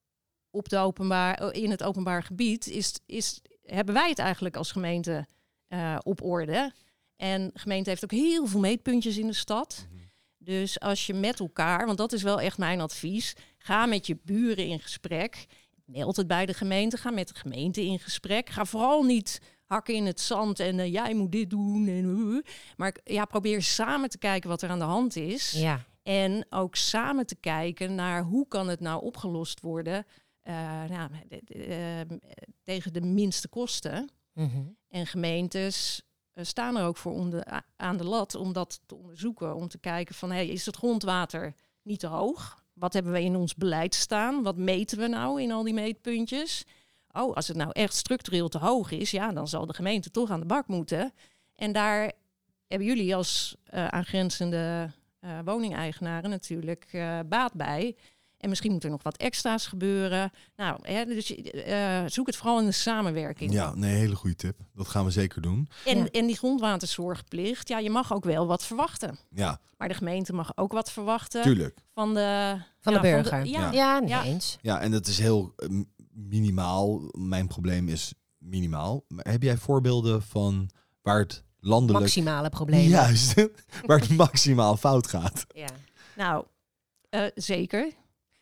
op de openbaar, in het openbaar gebied, is, is, hebben wij het eigenlijk als gemeente eh, op orde? En de gemeente heeft ook heel veel meetpuntjes in de stad. Dus als je met elkaar, want dat is wel echt mijn advies, ga met je buren in gesprek. Meld het bij de gemeente, ga met de gemeente in gesprek. Ga vooral niet hakken in het zand en uh, jij moet dit doen. En, uh, maar ja, probeer samen te kijken wat er aan de hand is. Ja. En ook samen te kijken naar hoe kan het nou opgelost worden uh, nou, de, de, uh, tegen de minste kosten. Mm-hmm. En gemeentes uh, staan er ook voor om de, a- aan de lat om dat te onderzoeken. Om te kijken van, hey, is het grondwater niet te hoog? Wat hebben we in ons beleid staan? Wat meten we nou in al die meetpuntjes? Oh, als het nou echt structureel te hoog is, ja, dan zal de gemeente toch aan de bak moeten. En daar hebben jullie als uh, aangrenzende uh, woningeigenaren natuurlijk uh, baat bij. En misschien moet er nog wat extra's gebeuren. Nou, hè, dus uh, zoek het vooral in de samenwerking. Ja, nee, hele goede tip. Dat gaan we zeker doen. En, Ja. en die grondwaterzorgplicht, ja, je mag ook wel wat verwachten. Ja, Maar de gemeente mag ook wat verwachten tuurlijk. van de, Van ja, de burger. ja, Ja. Ja, nee Ja. eens. Ja, en dat is heel eh, m- minimaal. Mijn probleem is minimaal. Maar heb jij voorbeelden van waar het landelijk... Maximale problemen. Juist, waar het maximaal fout gaat. Ja. Nou, uh, zeker.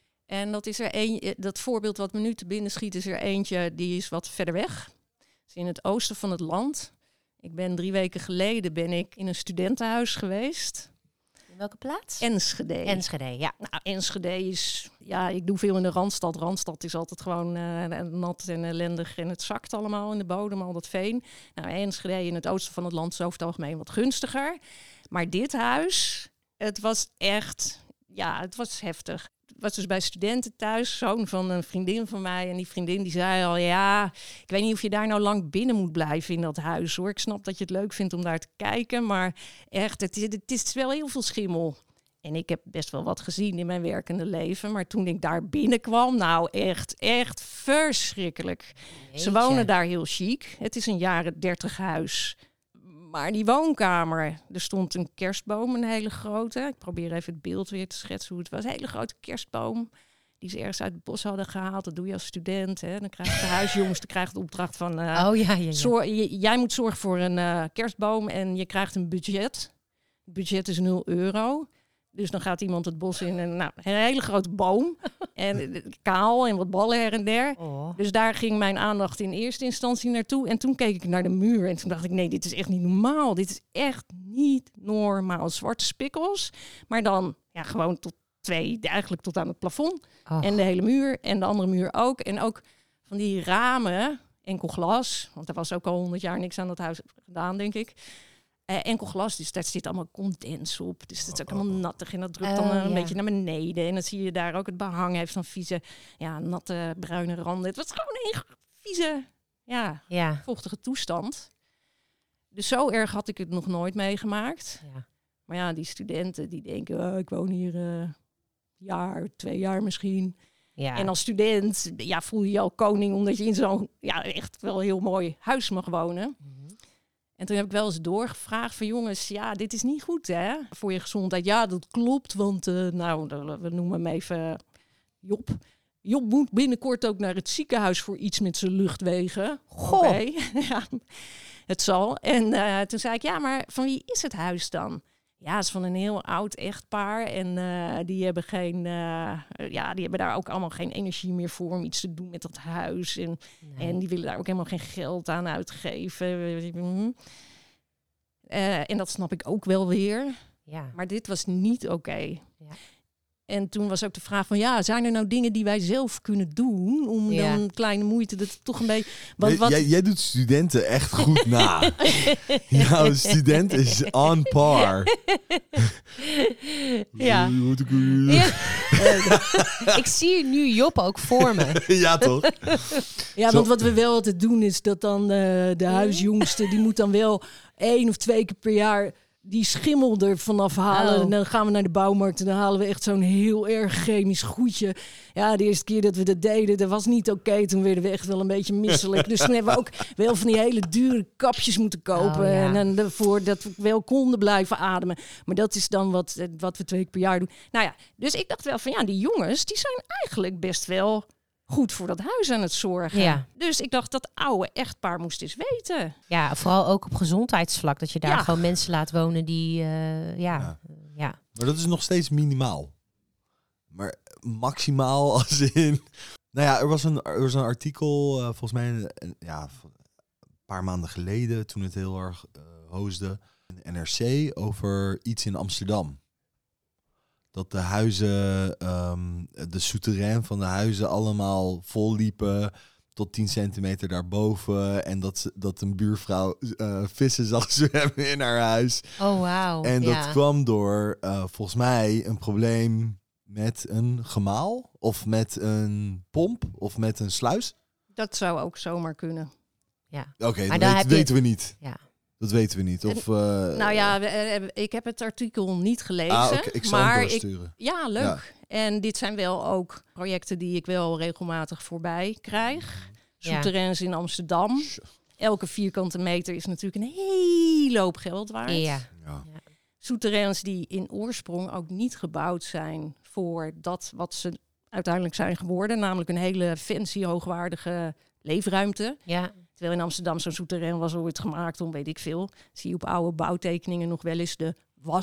En dat is er een, dat voorbeeld wat me nu te binnen schiet, is er eentje die is wat verder weg. Dat is in het oosten van het land. Ik ben drie weken geleden ben ik in een studentenhuis geweest. In welke plaats? Enschede. Enschede, ja. Nou, Enschede is, ja, ik doe veel in de Randstad. Randstad is altijd gewoon uh, nat en ellendig en het zakt allemaal in de bodem, al dat veen. Nou, Enschede in het oosten van het land is over het algemeen wat gunstiger. Maar dit huis, het was echt, ja, het was heftig. Het was dus bij studenten thuis, zoon van een vriendin van mij. En die vriendin die zei al, ja, ik weet niet of je daar nou lang binnen moet blijven in dat huis, hoor. Ik snap dat je het leuk vindt om daar te kijken, maar echt, het is, het is wel heel veel schimmel. En ik heb best wel wat gezien in mijn werkende leven. Maar toen ik daar binnenkwam, nou echt, echt verschrikkelijk. Jeetje. Ze wonen daar heel chic. Het is een jaren dertig huis. Maar die woonkamer, er stond een kerstboom, een hele grote. Ik probeer even het beeld weer te schetsen hoe het was. Een hele grote kerstboom die ze ergens uit het bos hadden gehaald. Dat doe je als student. Hè. Dan krijg je de huisjongens, dan krijg je de opdracht van... Uh, Oh ja, ja, ja. Zor- j- jij moet zorgen voor een uh, kerstboom en je krijgt een budget. Het budget is nul euro. Dus dan gaat iemand het bos in en nou, een hele grote boom. En uh, kaal en wat ballen her en der. Oh. Dus daar ging mijn aandacht in eerste instantie naartoe. En toen keek ik naar de muur en toen dacht ik, nee, dit is echt niet normaal. Dit is echt niet normaal. Zwarte spikkels, maar dan ja, gewoon tot twee, eigenlijk tot aan het plafond. Oh. En de hele muur en de andere muur ook. En ook van die ramen, enkel glas. Want er was ook al honderd jaar niks aan dat huis gedaan, denk ik. Uh, enkel glas, dus daar zit allemaal condens op. Dus dat is ook allemaal nattig en dat drukt dan Oh, uh, een ja. beetje naar beneden. En dan zie je daar ook het behang heeft van vieze, ja, natte bruine randen. Het was gewoon een vieze, ja, Ja. vochtige toestand. Dus zo erg had ik het nog nooit meegemaakt. Ja. Maar ja, die studenten die denken, oh, ik woon hier een uh, jaar, twee jaar misschien. Ja. En als student ja, voel je je al koning omdat je in zo'n ja, echt wel heel mooi huis mag wonen. Mhm. En toen heb ik wel eens doorgevraagd van jongens, ja, dit is niet goed hè, voor je gezondheid. Ja, dat klopt, want uh, nou, we noemen hem even Job. Job moet binnenkort ook naar het ziekenhuis voor iets met zijn luchtwegen. Goh. Okay. Ja, het zal. En uh, toen zei ik, ja, maar van wie is het huis dan? Ja, het is van een heel oud echtpaar. En uh, die hebben geen, uh, ja, die hebben daar ook allemaal geen energie meer voor om iets te doen met dat huis. En, nee. en die willen daar ook helemaal geen geld aan uitgeven. Uh, en dat snap ik ook wel weer. Ja. Maar dit was niet oké. Okay. Ja. En toen was ook de vraag van, ja, zijn er nou dingen die wij zelf kunnen doen om ja. dan kleine moeite dat toch een beetje... Want wat... jij, jij doet studenten echt goed na. Jouw student is on par. Ja. ja. Ik zie nu Job ook voor me. Ja, toch? Ja, Zo. Want wat we wel altijd doen is dat dan uh, de huisjongste, die moet dan wel één of twee keer per jaar die schimmel er vanaf halen. Oh. En dan gaan we naar de bouwmarkt en dan halen we echt zo'n heel erg chemisch goedje. Ja, de eerste keer dat we dat deden, dat was niet oké. Okay. Toen werden we echt wel een beetje misselijk. Dus toen hebben we ook wel van die hele dure kapjes moeten kopen. Oh, ja. En ervoor dat we wel konden blijven ademen. Maar dat is dan wat, wat we twee keer per jaar doen. Nou ja, dus ik dacht wel van ja, die jongens, die zijn eigenlijk best wel goed voor dat huis aan het zorgen. Ja. Dus ik dacht, dat oude echtpaar moest eens weten. Ja, vooral ook op gezondheidsvlak. Dat je daar ja. gewoon mensen laat wonen die... Uh, ja, ja. ja. Maar dat is nog steeds minimaal. Maar maximaal als in... Nou ja, er was een, er was een artikel, uh, volgens mij een, ja, een paar maanden geleden, toen het heel erg uh, hoosde, een N R C over iets in Amsterdam. Dat de huizen, um, de souterrain van de huizen allemaal vol liepen tot tien centimeter daarboven. En dat, ze, dat een buurvrouw uh, vissen zag zwemmen in haar huis. Oh, wauw. En ja. dat kwam door, uh, volgens mij, een probleem met een gemaal. Of met een pomp. Of met een sluis. Dat zou ook zomaar kunnen. Ja. Oké, okay, dat weet, weten we niet. Ja. Dat weten we niet. Of, uh, nou ja, ik heb het artikel niet gelezen. Ah, okay. Ik zal maar hem doorsturen. Ik, ja, leuk. Ja. En dit zijn wel ook projecten die ik wel regelmatig voorbij krijg. Ja. Souterrains in Amsterdam. Elke vierkante meter is natuurlijk een hele hoop geld waard. Ja. Ja. Ja. Souterrains die in oorsprong ook niet gebouwd zijn voor dat wat ze uiteindelijk zijn geworden. Namelijk een hele fancy, hoogwaardige leefruimte. Ja. Terwijl in Amsterdam zo'n souterrain was ooit gemaakt om, weet ik veel. Zie je op oude bouwtekeningen nog wel eens de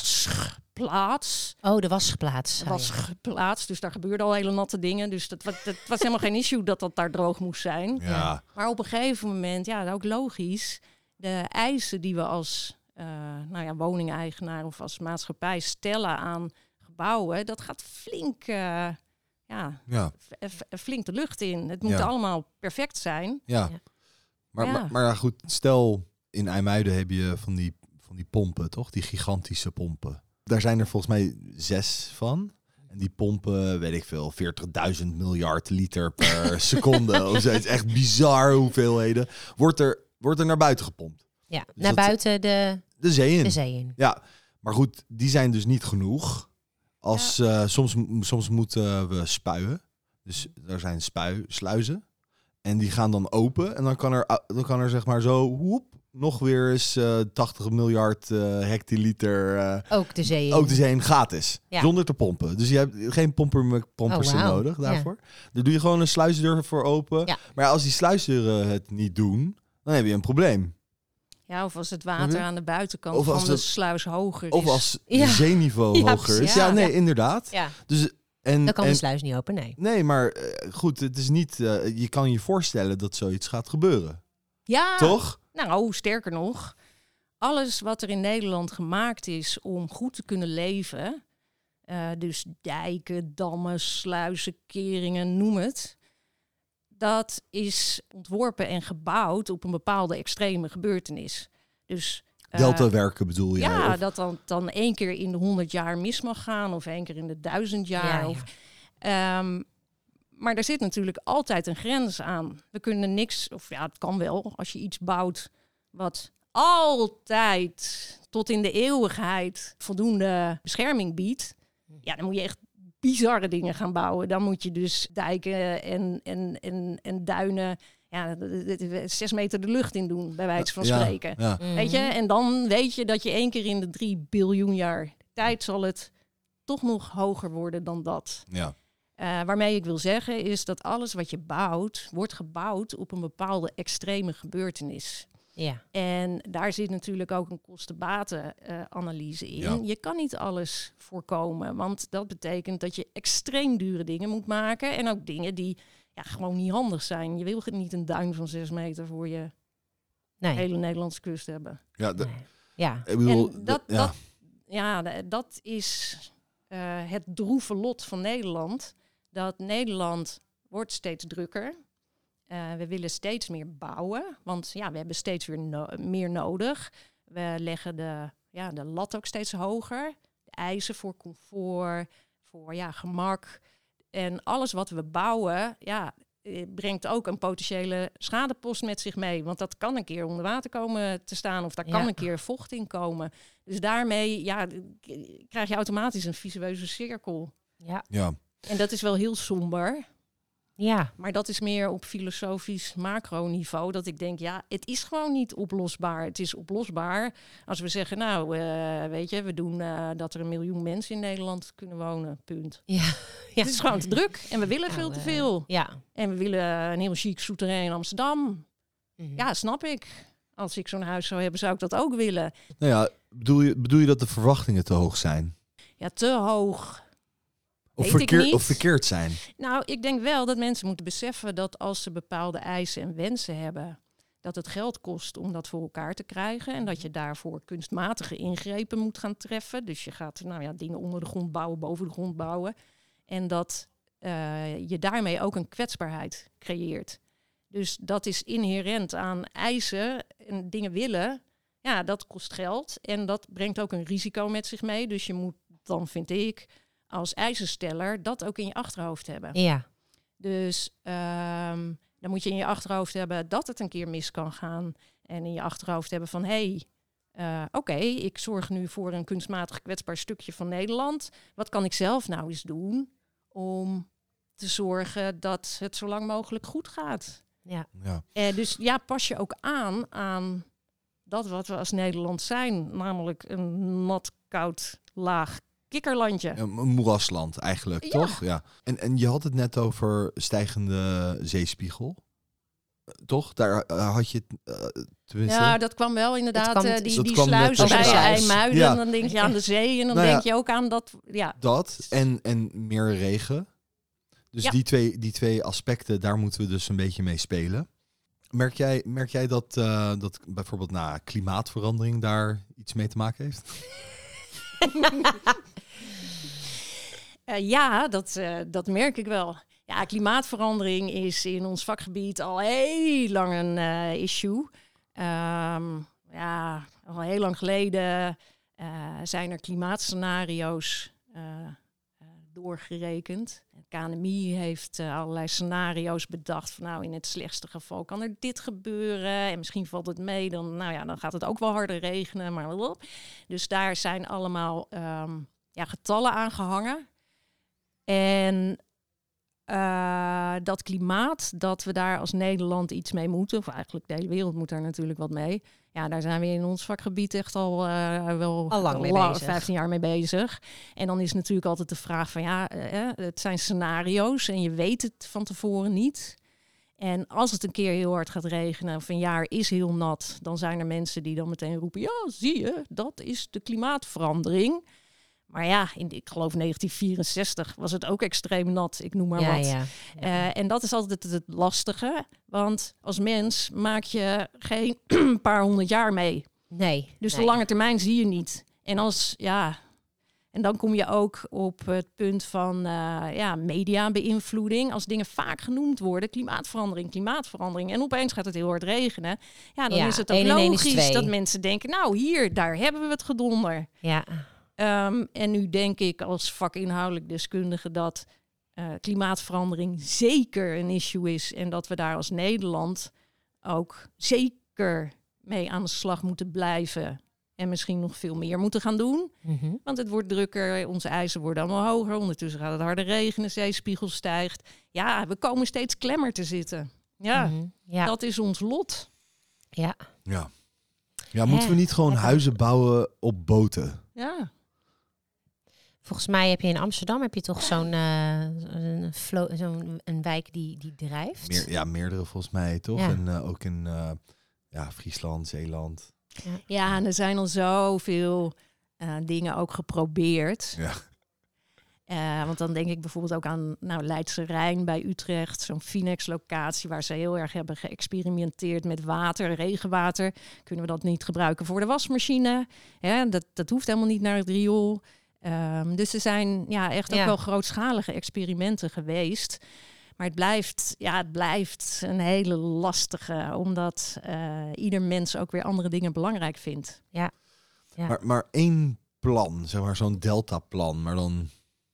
wasplaats. Oh, de wasplaats. De wasplaats. Dus daar gebeurden al hele natte dingen. Dus dat, dat, dat was helemaal geen issue dat dat daar droog moest zijn. Ja. Maar op een gegeven moment, ja, ook logisch. De eisen die we als uh, nou ja, woningeigenaar of als maatschappij stellen aan gebouwen, dat gaat flink... Uh, Ja, ja. F- f- flink de lucht in. Het moet ja. allemaal perfect zijn. Ja, ja. Maar, ja. maar, maar goed, stel in IJmuiden heb je van die, van die pompen, toch? Die gigantische pompen. Daar zijn er volgens mij zes van. En die pompen, weet ik veel, veertigduizend miljard liter per seconde. Of zoiets. Echt bizar hoeveelheden. Wordt er, wordt er naar buiten gepompt. Ja, dus naar dat, buiten de, de zee in. de zee in. Ja, maar goed, die zijn dus niet genoeg. Als, ja. uh, soms, soms moeten we spuien. Dus er zijn spui, sluizen. En die gaan dan open. En dan kan er, dan kan er zeg maar zo... Woep, nog weer eens uh, tachtig miljard uh, hectoliter... Uh, ook de zee in. Ook de zee in gratis. Ja. Zonder te pompen. Dus je hebt geen pomper, pompers oh, wow. nodig daarvoor. Ja. Dan doe je gewoon een sluisdeur voor open. Ja. Maar ja, als die sluisdeuren het niet doen... Dan heb je een probleem. Ja, of als het water aan de buitenkant of van de het, sluis hoger is. Of als ja. het zeeniveau ja, hoger is. Ja, nee, ja. inderdaad. Ja. Dus... En, dan kan en, de sluis niet open, nee. Nee, maar uh, goed, het is niet... Uh, je kan je voorstellen dat zoiets gaat gebeuren. Ja. Toch? Nou, sterker nog. Alles wat er in Nederland gemaakt is om goed te kunnen leven... Uh, dus dijken, dammen, sluizen, keringen, noem het... dat is ontworpen en gebouwd op een bepaalde extreme gebeurtenis. Dus... Deltawerken bedoel je? Ja, of? dat dan, dan één keer in de honderd jaar mis mag gaan of één keer in de duizend jaar. Ja, of, ja. Um, maar daar zit natuurlijk altijd een grens aan. We kunnen niks, of ja, het kan wel, als je iets bouwt wat altijd tot in de eeuwigheid voldoende bescherming biedt. Ja, dan moet je echt bizarre dingen gaan bouwen. Dan moet je dus dijken en, en, en, en duinen... Ja, zes meter de lucht in doen, bij wijze van spreken. Ja, ja. Mm-hmm. Weet je? En dan weet je dat je één keer in de drie biljoen jaar tijd zal het toch nog hoger worden dan dat. Ja. Uh, waarmee ik wil zeggen is dat alles wat je bouwt, wordt gebouwd op een bepaalde extreme gebeurtenis. Ja. En daar zit natuurlijk ook een kosten-baten-analyse in. Ja. Je kan niet alles voorkomen, want dat betekent dat je extreem dure dingen moet maken. En ook dingen die ja, gewoon niet handig zijn. Je wil niet een duin van zes meter voor je Nee. hele Nederlandse kust hebben. Ja, de, Nee. Ja. ik bedoel, En dat, de- ja. dat, ja, de- dat is uh, het droeve lot van Nederland. Dat Nederland wordt steeds drukker. Uh, we willen steeds meer bouwen, want ja, we hebben steeds weer no- meer nodig. We leggen de, ja, de lat ook steeds hoger. De eisen voor comfort, voor ja, gemak. En alles wat we bouwen, ja, brengt ook een potentiële schadepost met zich mee. Want dat kan een keer onder water komen te staan of daar Ja. kan een keer vocht in komen. Dus daarmee ja, krijg je automatisch een visueuze cirkel. Ja. Ja. En dat is wel heel somber. Ja. Maar dat is meer op filosofisch macroniveau. Dat ik denk, ja, het is gewoon niet oplosbaar. Het is oplosbaar als we zeggen, nou, uh, weet je, we doen uh, dat er een miljoen mensen in Nederland kunnen wonen. Punt. Ja. Ja. Het is gewoon te druk en we willen Nou, veel te uh, veel. Ja. En we willen een heel chic souterrain in Amsterdam. Mhm. Ja, snap ik. Als ik zo'n huis zou hebben, zou ik dat ook willen. Nou ja, bedoel je, bedoel je dat de verwachtingen te hoog zijn? Ja, te hoog. Of, Weet ik verkeer, niet. of verkeerd zijn? Nou, ik denk wel dat mensen moeten beseffen dat als ze bepaalde eisen en wensen hebben, dat het geld kost om dat voor elkaar te krijgen. En dat je daarvoor kunstmatige ingrepen moet gaan treffen. Dus je gaat nou ja, dingen onder de grond bouwen, boven de grond bouwen. En dat uh, je daarmee ook een kwetsbaarheid creëert. Dus dat is inherent aan eisen en dingen willen. Ja, dat kost geld. En dat brengt ook een risico met zich mee. Dus je moet dan, vind ik, als eisensteller dat ook in je achterhoofd hebben. Ja. Dus um, dan moet je in je achterhoofd hebben dat het een keer mis kan gaan. En in je achterhoofd hebben van, hé, hey, uh, oké, okay, ik zorg nu voor een kunstmatig kwetsbaar stukje van Nederland. Wat kan ik zelf nou eens doen om te zorgen dat het zo lang mogelijk goed gaat? Ja. Ja. Uh, dus ja, pas je ook aan aan dat wat we als Nederland zijn. Namelijk een nat, koud, laag kikkerlandje. Ja, een moerasland eigenlijk, Ja. toch? Ja. En, en je had het net over stijgende zeespiegel. Uh, toch? Daar uh, had je het uh, tenminste... Ja, dat kwam wel inderdaad. kwam, uh, die dat die kwam net sluizen bij tussen. IJmuiden. Ja. Dan denk je aan de zee en dan Nou ja. denk je ook aan dat... Ja, Dat en, en meer regen. Dus Ja. die, twee, die twee aspecten, daar moeten we dus een beetje mee spelen. Merk jij, merk jij dat, uh, dat bijvoorbeeld nou, klimaatverandering daar iets mee te maken heeft? uh, ja dat, uh, dat merk ik wel. Ja, klimaatverandering is in ons vakgebied al heel lang een uh, issue. Um, ja, al heel lang geleden uh, zijn er klimaatscenario's uh, uh, doorgerekend. K N M I heeft uh, allerlei scenario's bedacht. Van, nou, in het slechtste geval kan er dit gebeuren. En misschien valt het mee. Dan, nou ja, dan gaat het ook wel harder regenen. Maar wel. Dus daar zijn allemaal um, ja, getallen aan gehangen. En uh, dat klimaat, dat we daar als Nederland iets mee moeten. Of eigenlijk de hele wereld moet daar natuurlijk wat mee. Ja, daar zijn we in ons vakgebied echt al uh, wel al lang mee la- bezig. vijftien jaar mee bezig. En dan is natuurlijk altijd de vraag van ja, uh, het zijn scenario's en je weet het van tevoren niet. En als het een keer heel hard gaat regenen of een jaar is heel nat, dan zijn er mensen die dan meteen roepen, ja, zie je, dat is de klimaatverandering. Maar ja, in, ik geloof negentien vierenzestig was het ook extreem nat, ik noem maar ja, wat. ja. Ja. Uh, en dat is altijd het, het lastige, want als mens maak je geen paar honderd jaar mee. Nee. Dus nee. de lange termijn zie je niet. En als, ja, en dan kom je ook op het punt van uh, ja, mediabeïnvloeding. Als dingen vaak genoemd worden, klimaatverandering, klimaatverandering. En opeens gaat het heel hard regenen. Ja, dan Ja, is het ook één en één is logisch twee. dat mensen denken, nou hier, daar hebben we het gedonder. Ja. Um, en nu denk ik als vakinhoudelijk deskundige dat uh, klimaatverandering zeker een issue is. En dat we daar als Nederland ook zeker mee aan de slag moeten blijven. En misschien nog veel meer moeten gaan doen. Mm-hmm. Want het wordt drukker, onze eisen worden allemaal hoger. Ondertussen gaat het harder regenen, zeespiegel stijgt. Ja, we komen steeds klemmer te zitten. Ja, Mm-hmm. Ja. dat is ons lot. Ja. Ja. Ja, moeten Hè, we niet gewoon lekker. huizen bouwen op boten? Ja. Volgens mij heb je in Amsterdam heb je toch zo'n uh, een, flo- zo'n een wijk die, die drijft. Meer, ja, meerdere volgens mij, toch? Ja. En uh, ook in, uh, ja, Friesland, Zeeland. Ja, en er zijn al zoveel uh, dingen ook geprobeerd. Ja. Uh, want dan denk ik bijvoorbeeld ook aan nou, Leidse Rijn bij Utrecht. Zo'n Finex-locatie waar ze heel erg hebben geëxperimenteerd met water, regenwater. Kunnen we dat niet gebruiken voor de wasmachine? Ja, dat, dat hoeft helemaal niet naar het riool. Um, dus er zijn ja, echt ook ja. wel grootschalige experimenten geweest. Maar het blijft, ja, het blijft een hele lastige, omdat uh, ieder mens ook weer andere dingen belangrijk vindt. Ja. ja. Maar, maar één plan, zeg maar zo'n deltaplan, maar dan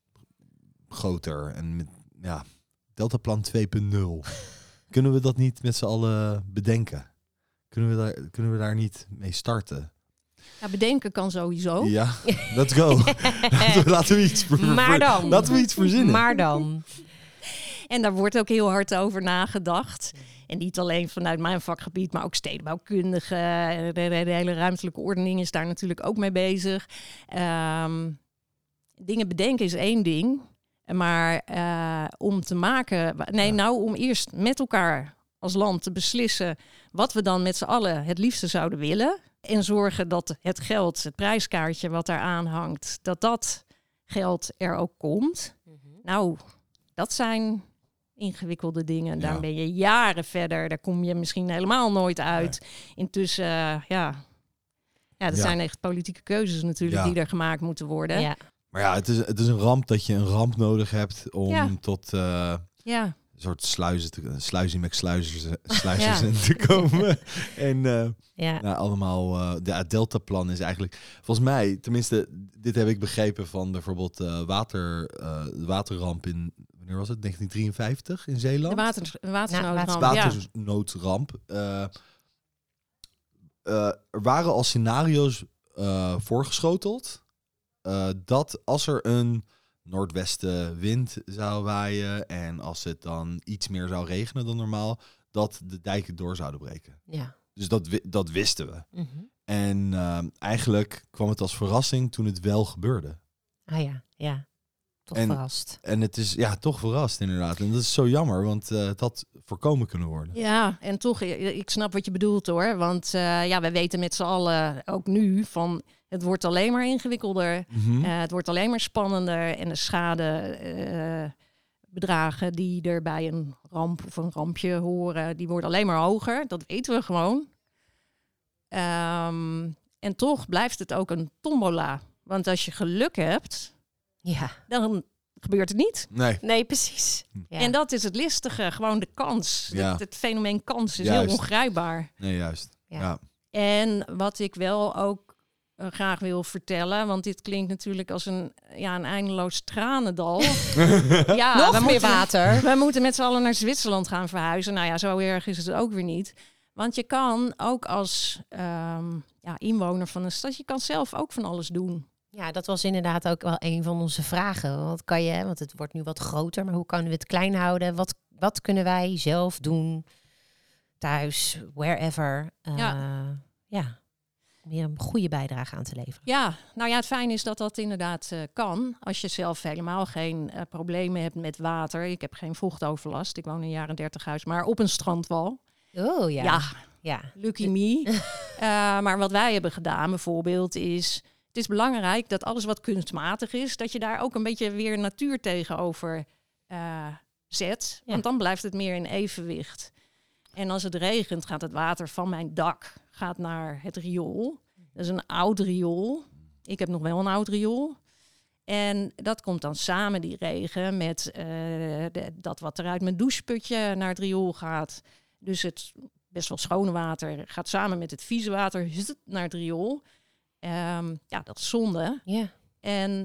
groter. En met, ja, deltaplan twee punt nul. Kunnen we dat niet met z'n allen bedenken? Kunnen we daar, kunnen we daar niet mee starten? Ja, bedenken kan sowieso. Ja, let's go. laten, we, laten we iets ver, maar dan. Laten we iets verzinnen. Maar dan. En daar wordt ook heel hard over nagedacht. En niet alleen vanuit mijn vakgebied, maar ook stedenbouwkundigen. De, de, de hele ruimtelijke ordening is daar natuurlijk ook mee bezig. Um, dingen bedenken is één ding. Maar uh, om te maken... Nee, ja. nou om eerst met elkaar als land te beslissen wat we dan met z'n allen het liefste zouden willen. En zorgen dat het geld, het prijskaartje wat daar aan hangt, dat dat geld er ook komt. Mm-hmm. Nou, dat zijn ingewikkelde dingen. Ja. Daar ben je jaren verder. Daar kom je misschien helemaal nooit uit. Nee. Intussen, uh, ja... Ja, dat ja. zijn echt politieke keuzes natuurlijk ja. die er gemaakt moeten worden. Ja. Maar ja, het is, het is een ramp dat je een ramp nodig hebt om ja. tot uh, ja. een soort sluizen, te, sluizen met sluizers, sluizers ja. in te komen. en uh, ja. nou, allemaal, uh, de deltaplan is eigenlijk, volgens mij, tenminste, dit heb ik begrepen van bijvoorbeeld uh, water, uh, de waterramp in, wanneer was het, negentien drieënvijftig in Zeeland? De water, watersnoodramp. Watersnoodramp. Ja. Uh, uh, er waren al scenario's uh, voorgeschoteld. Uh, dat als er een noordwestenwind zou waaien en als het dan iets meer zou regenen dan normaal, dat de dijken door zouden breken. Ja. Dus dat, dat wisten we. Mm-hmm. En uh, eigenlijk kwam het als verrassing toen het wel gebeurde. Ah ja, ja. Toch en, verrast. En het is ja toch verrast inderdaad. En dat is zo jammer, want uh, het had voorkomen kunnen worden. Ja, en toch, ik snap wat je bedoelt hoor. Want uh, ja, we weten met z'n allen ook nu van... Het wordt alleen maar ingewikkelder. Mm-hmm. Uh, het wordt alleen maar spannender. En de schadebedragen uh, die er bij een ramp of een rampje horen, die worden alleen maar hoger. Dat weten we gewoon. Um, en toch blijft het ook een tombola. Want als je geluk hebt, ja. dan gebeurt het niet. Nee, nee precies. Ja. En dat is het listige. Gewoon de kans. Ja. Het, het fenomeen kans is juist. heel ongrijpbaar. Nee, juist. Ja. Ja. En wat ik wel ook graag wil vertellen, want dit klinkt natuurlijk als een, ja, een eindeloos tranendal. ja, Nog we meer moeten, water. We moeten met z'n allen naar Zwitserland gaan verhuizen. Nou ja, zo erg is het ook weer niet. Want je kan ook als um, ja, inwoner van een stad, je kan zelf ook van alles doen. Ja, dat was inderdaad ook wel een van onze vragen. Wat kan je, want het wordt nu wat groter, maar hoe kunnen we het klein houden? Wat, wat kunnen wij zelf doen? Thuis, wherever. Uh, ja. ja. Om hier een goede bijdrage aan te leveren. Ja, nou ja, het fijne is dat dat inderdaad uh, kan. Als je zelf helemaal geen uh, problemen hebt met water. Ik heb geen vochtoverlast. Ik woon in een jaren dertig huis, maar op een strandwal. Oh ja. Ja, ja. Lucky me. uh, maar wat wij hebben gedaan bijvoorbeeld is... Het is belangrijk dat alles wat kunstmatig is, dat je daar ook een beetje weer natuur tegenover uh, zet. Ja. Want dan blijft het meer in evenwicht. En als het regent, gaat het water van mijn dak gaat naar het riool. Dat is een oud riool. Ik heb nog wel een oud riool. En dat komt dan samen, die regen, met uh, de, dat wat er uit mijn doucheputje naar het riool gaat. Dus het best wel schone water gaat samen met het vieze water naar het riool. Um, ja, dat is zonde. Yeah. En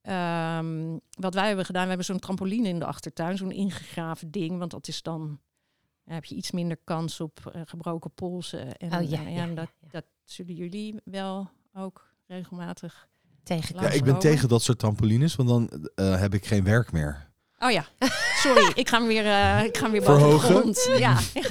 um, wat wij hebben gedaan, we hebben zo'n trampoline in de achtertuin, zo'n ingegraven ding, want dat is dan... Dan heb je iets minder kans op uh, gebroken polsen. En, oh, ja, uh, ja, ja, dat, ja, ja. dat zullen jullie wel ook regelmatig tegen. Ja, ik ben tegen dat soort trampolines, want dan uh, heb ik geen werk meer. Oh ja, sorry. ik ga hem weer, uh, ik ga hem weer boven de grond. Ja. ja.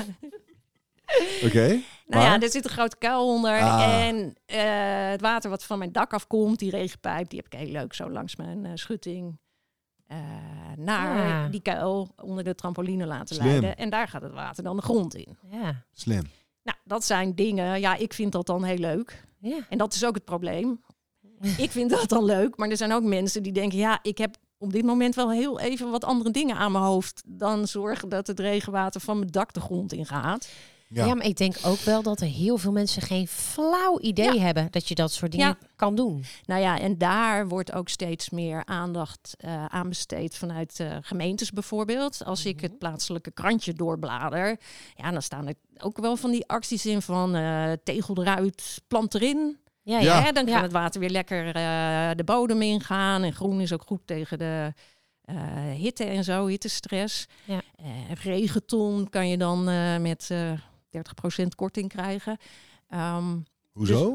Oké. Okay, nou ja, er zit een grote kuil onder. Ah. En uh, het water wat van mijn dak afkomt, die regenpijp, die heb ik heel leuk zo langs mijn uh, schutting... Uh, naar ah. die kuil onder de trampoline laten Slim. leiden. En daar gaat het water dan de grond in. Ja. Slim. Nou, dat zijn dingen, ja, ik vind dat dan heel leuk. Ja. En dat is ook het probleem. Ik vind dat dan leuk, maar er zijn ook mensen die denken... ja, ik heb op dit moment wel heel even wat andere dingen aan mijn hoofd... dan zorgen dat het regenwater van mijn dak de grond in gaat. Ja. ja, maar ik denk ook wel dat er heel veel mensen geen flauw idee Ja. hebben... dat je dat soort dingen Ja. kan doen. Nou ja, en daar wordt ook steeds meer aandacht uh, aan besteed vanuit uh, gemeentes bijvoorbeeld. Als ik het plaatselijke krantje doorblader, ja, dan staan er ook wel van die acties in van uh, tegel eruit, plant erin. Ja, Ja. ja. Hè, dan kan Ja. het water weer lekker uh, de bodem ingaan. En groen is ook goed tegen de uh, hitte en zo, hittestress. Ja. Uh, regenton kan je dan uh, met uh, dertig procent korting krijgen. Um, Hoezo?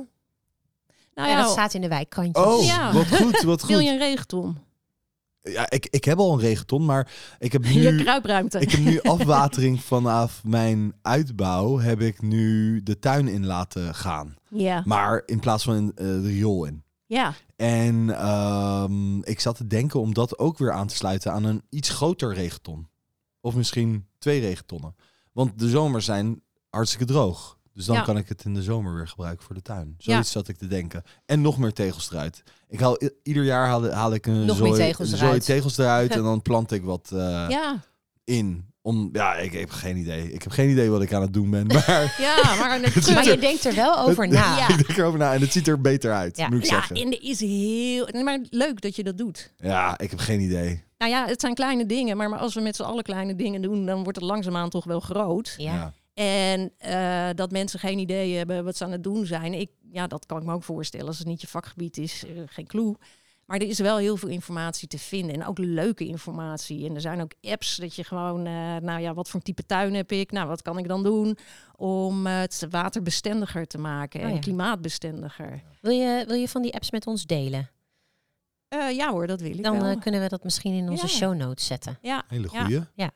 nou Ja, ja, dat staat in de wijkkrantjes. Oh, Ja. wat goed, wat wil je goed. een regenton? Ja, ik, ik heb al een regenton, maar ik heb Je nu... kruipruimte. Ik heb nu afwatering vanaf mijn uitbouw, heb ik nu de tuin in laten gaan. Ja, Maar in plaats van in, uh, de riool in. ja, En um, ik zat te denken om dat ook weer aan te sluiten aan een iets groter regenton. Of misschien twee regentonnen. Want de zomers zijn hartstikke droog. Dus dan Ja. kan ik het in de zomer weer gebruiken voor de tuin. Zoiets zat ik te denken. En nog meer tegels eruit. Ik haal, i- ieder jaar haal, haal ik een Nog meer zooi, tegels een zooi eruit. tegels eruit. En dan plant ik wat uh, ja, in. Om, ja, ik, ik heb geen idee. Ik heb geen idee wat ik aan het doen ben. Maar ja, maar het ziet Maar er- je denkt er wel over na. Ja. ik denk erover na. En het ziet er beter uit, Ja. moet ik ja, zeggen. en er is heel... nee, maar leuk dat je dat doet. Ja, ik heb geen idee. Nou ja, het zijn kleine dingen, maar, maar als we met z'n allen kleine dingen doen, dan wordt het langzaamaan toch wel groot. Ja. Ja. En uh, dat mensen geen idee hebben wat ze aan het doen zijn. Ik, ja, dat kan ik me ook voorstellen. Als het niet je vakgebied is, uh, geen clue. Maar er is wel heel veel informatie te vinden. En ook leuke informatie. En er zijn ook apps dat je gewoon... Uh, nou ja, wat voor type tuin heb ik? Nou, wat kan ik dan doen om uh, het waterbestendiger te maken? Oh en ja. klimaatbestendiger. Wil je, wil je van die apps met ons delen? Uh, ja hoor, dat wil ik Dan wel. uh, kunnen we dat misschien in onze Ja. show notes zetten. Ja, Hele Ja. goeie. Oké.